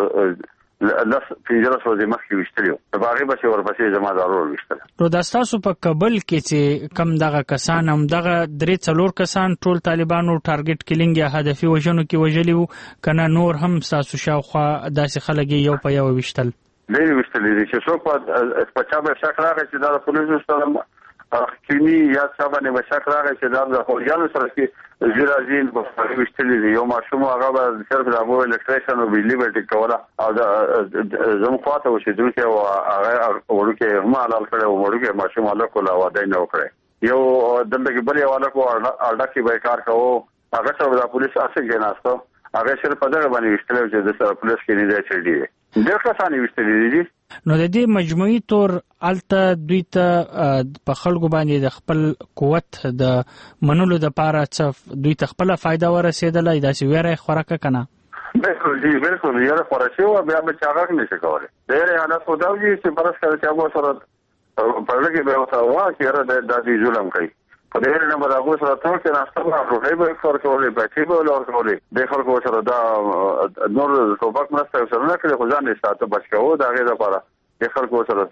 15 ورځې مخکې وشتلی وو. په هغې به چې ورپسې زما ضرور وشتل. نو دا ستاسو په کابل کې چې کم دغه کسان هم دغه 3-4 کسان ټول طالبانو ټارګټ کلینګ یا هدفي وژنو کې وژلي وو که نه نور هم ستاسو شاوخوا داسې خلک یو په یو وشتل؟ ډېر وشتلي دي چې څوک په چا به شک راغی چې دا د پولیسو سره کینی یا څه باندې به شک راغی چې دا د فوجانو سره کې زیرازین په وشتلي دي. یو ماشوم هغه به صرف د هغو الکتریشن او بجلي به ټیک کوله او زموږ خواته اوسېدونکي او هغه وړوکی هم حلال کړی او وړوکی ماشوم هلک وله واده یې نه وکړی. یو دلته کې بل یو هلک و اډه کې به یې کار کوو، هغه سره به دا پولیس هسې کېناسته، هغه صرف په دغه باندې وشتلی چې د سره پولیس کې نه دی چلډي دی. ډېر کسان یې وشتلي دي. نو د دې مجموعي طور هلته دوی ته په خلکو باندې د خپل قوت د منلو دپاره څه دوی ته خپله فایده ورسېدله، داسې ویره یې خوره که که نه؟ بالکل یاره خوره شوې وه، بیا به چې هغه نه شي کولی. ډېرې حالت خو دا وي چې فرض کړه چې هغو سره په زړه کې به یې ورته وه چې یاره دا دوی ظلم کوي. په ډېر نه به د هغو سره ټول کېناسته به ډوډۍ به یې ورکولې، پیسې به یې ورکولې. دې خلکو سره دا نور ټوپک مرسته یې سره نه کړې، خو ځان یې ساته بچ کوو د هغې دپاره. دې خلکو سره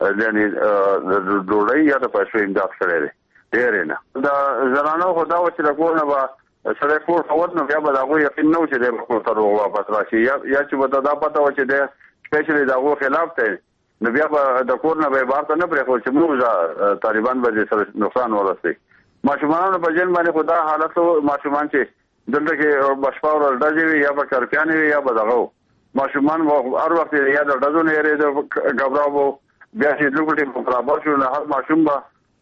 یعنې ډوډۍ یا د پیسو امداد کړی دی. ډېرې نه د زنانو خو دا وه چې د کور نه به سړی کور ته وت نو بیا به د هغو یقین نه و چې دی به کور ته روغ واپس راشي، یا چې به دا پته وه چې دی سپیشلی د هغو خلاف دی نو بیا به د کور نه به یې بهر ته نه پرېښود چې موږ طالبان به دې سره نقصان ورسوي. ماشومانو په جن باندې خو دا حالت ماشومان چې دلته کې به شپه ورځ ډزې وي یا به کرپیانې وي یا به دغه و. ماشومان به هر وخت یا د ډزو نه یېرېده ګبراو به بیا چې لوګټې په برابر شو نو هر ماشوم به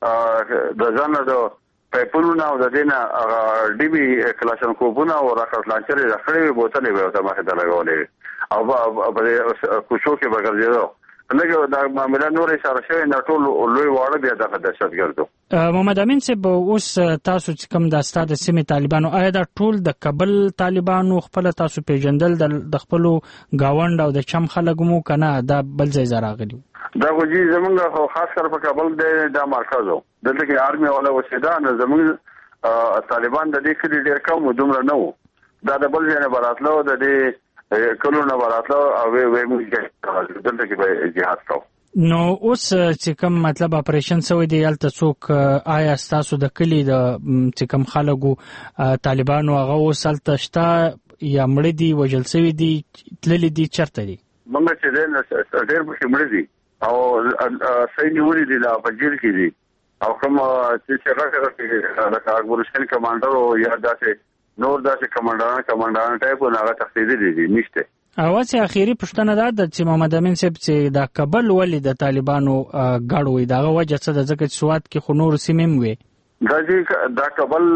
د ځان نه د پایپونو نه او د دې نه هغه ډیبي کلاشنکوفونه او راکټ لانچرې راخړې وې، بوتلې به یې ورته مخې ته لګولې وې او په کوڅو کې به ګرځېده. لکه دا معامله نور اشاره شوې نه ټول لوی واړه بیا دغه دهشتګردو. محمد امین صاحب، اوس تاسو چې کوم د ستا د سیمې طالبانو، آیا دا ټول د کابل طالبانو خپله تاسو پیژندل د خپلو ګاونډ او د چم خلک مو که نه دا بل ځای ځای راغلي؟ دا خو جي زمونږ خو خاص کر په کابل دی دا مرکز و، دلته کې آرمي والا اوسېده نو زمونږ طالبان د دې کلي ډېر کم و، دومره نه و. دا د بل ځای نه به راتله د دې کلونه به راتله او ویې موږ دلته کې به جهاد کوو. نو اوس چې کوم مطلب اپریشن شوی دی هلته څوک آیا ستاسو د کلي د چې کوم خلکو طالبانو هغه اوس هلته شته یا مړه دي، وژل شوي دي، تللي دي، چېرته دي؟ موږ چې دی ډېر پکې مړه دي او صحیح نیولي دي، لا په جیل کې دي او کوم چې غټ لکه اکبر حسین کمانډر او یا داسې نور داسې کمانډران ټایپ هغه تښتېدلي دي، نشته. اوس اخیری پوښتنه دا ده چې محمد امین صاحب چې دا کابل ولې د طالبانو ګډ وي، دغه وجه څه ده؟ ځکه چې سوات کې خو نورو سیمې هم وي. دا کابل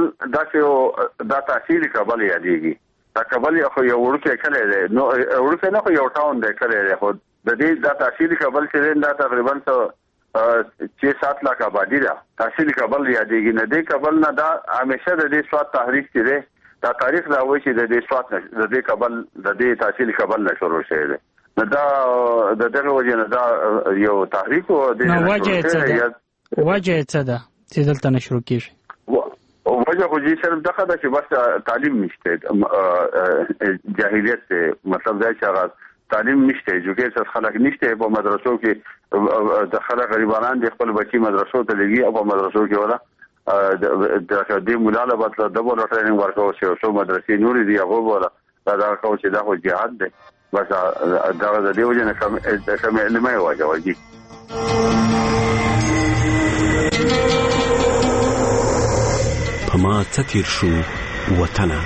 دا تحصیل کابل یادېږي. دا کابل خو یو وړوکی کلی دی، وړوکی نه خو یو ټاون دی، کلی دی، خو د دې دا تحصیل کابل چې دی دا تقریبا 6-7 لاک آبادي ده. تحصیل کابل یادېږي. نه دې کابل نه دا همیشه د دې سوات تحریک چې دی دا تاریخ دا وایي چې د دې سوات نه د دې کابل د دې تحصیل کابل نه شروع شوی دی. نو دا د دغه وجه نه دا یو تحریک و. نو وجه یې څه ده چې دلته نه شروع کېږي؟ وجه خو جي صرف دغه ده چې بس تعلیم نشته، جاهلیت دی، مطلب دا چې هغه تعلیم نشته، ایجوکیشن خلک نشته په مدرسو کې. د خلک غریبانان دي خپل بچي مدرسو ته لګي او په مدرسو کې ولا د دې مولاله بتل ډبل ټریننګ ورکو شو څو مدرسې نورې دی هغه ولا دا کو چې دا خو جهاد دی، بس دا د دې وجه نه کوم علمي واجب. پما تیر شو وطنه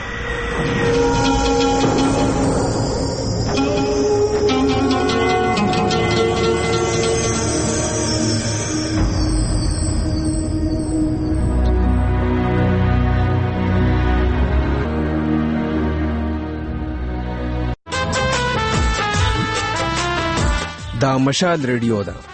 دا مشال ریډیو ده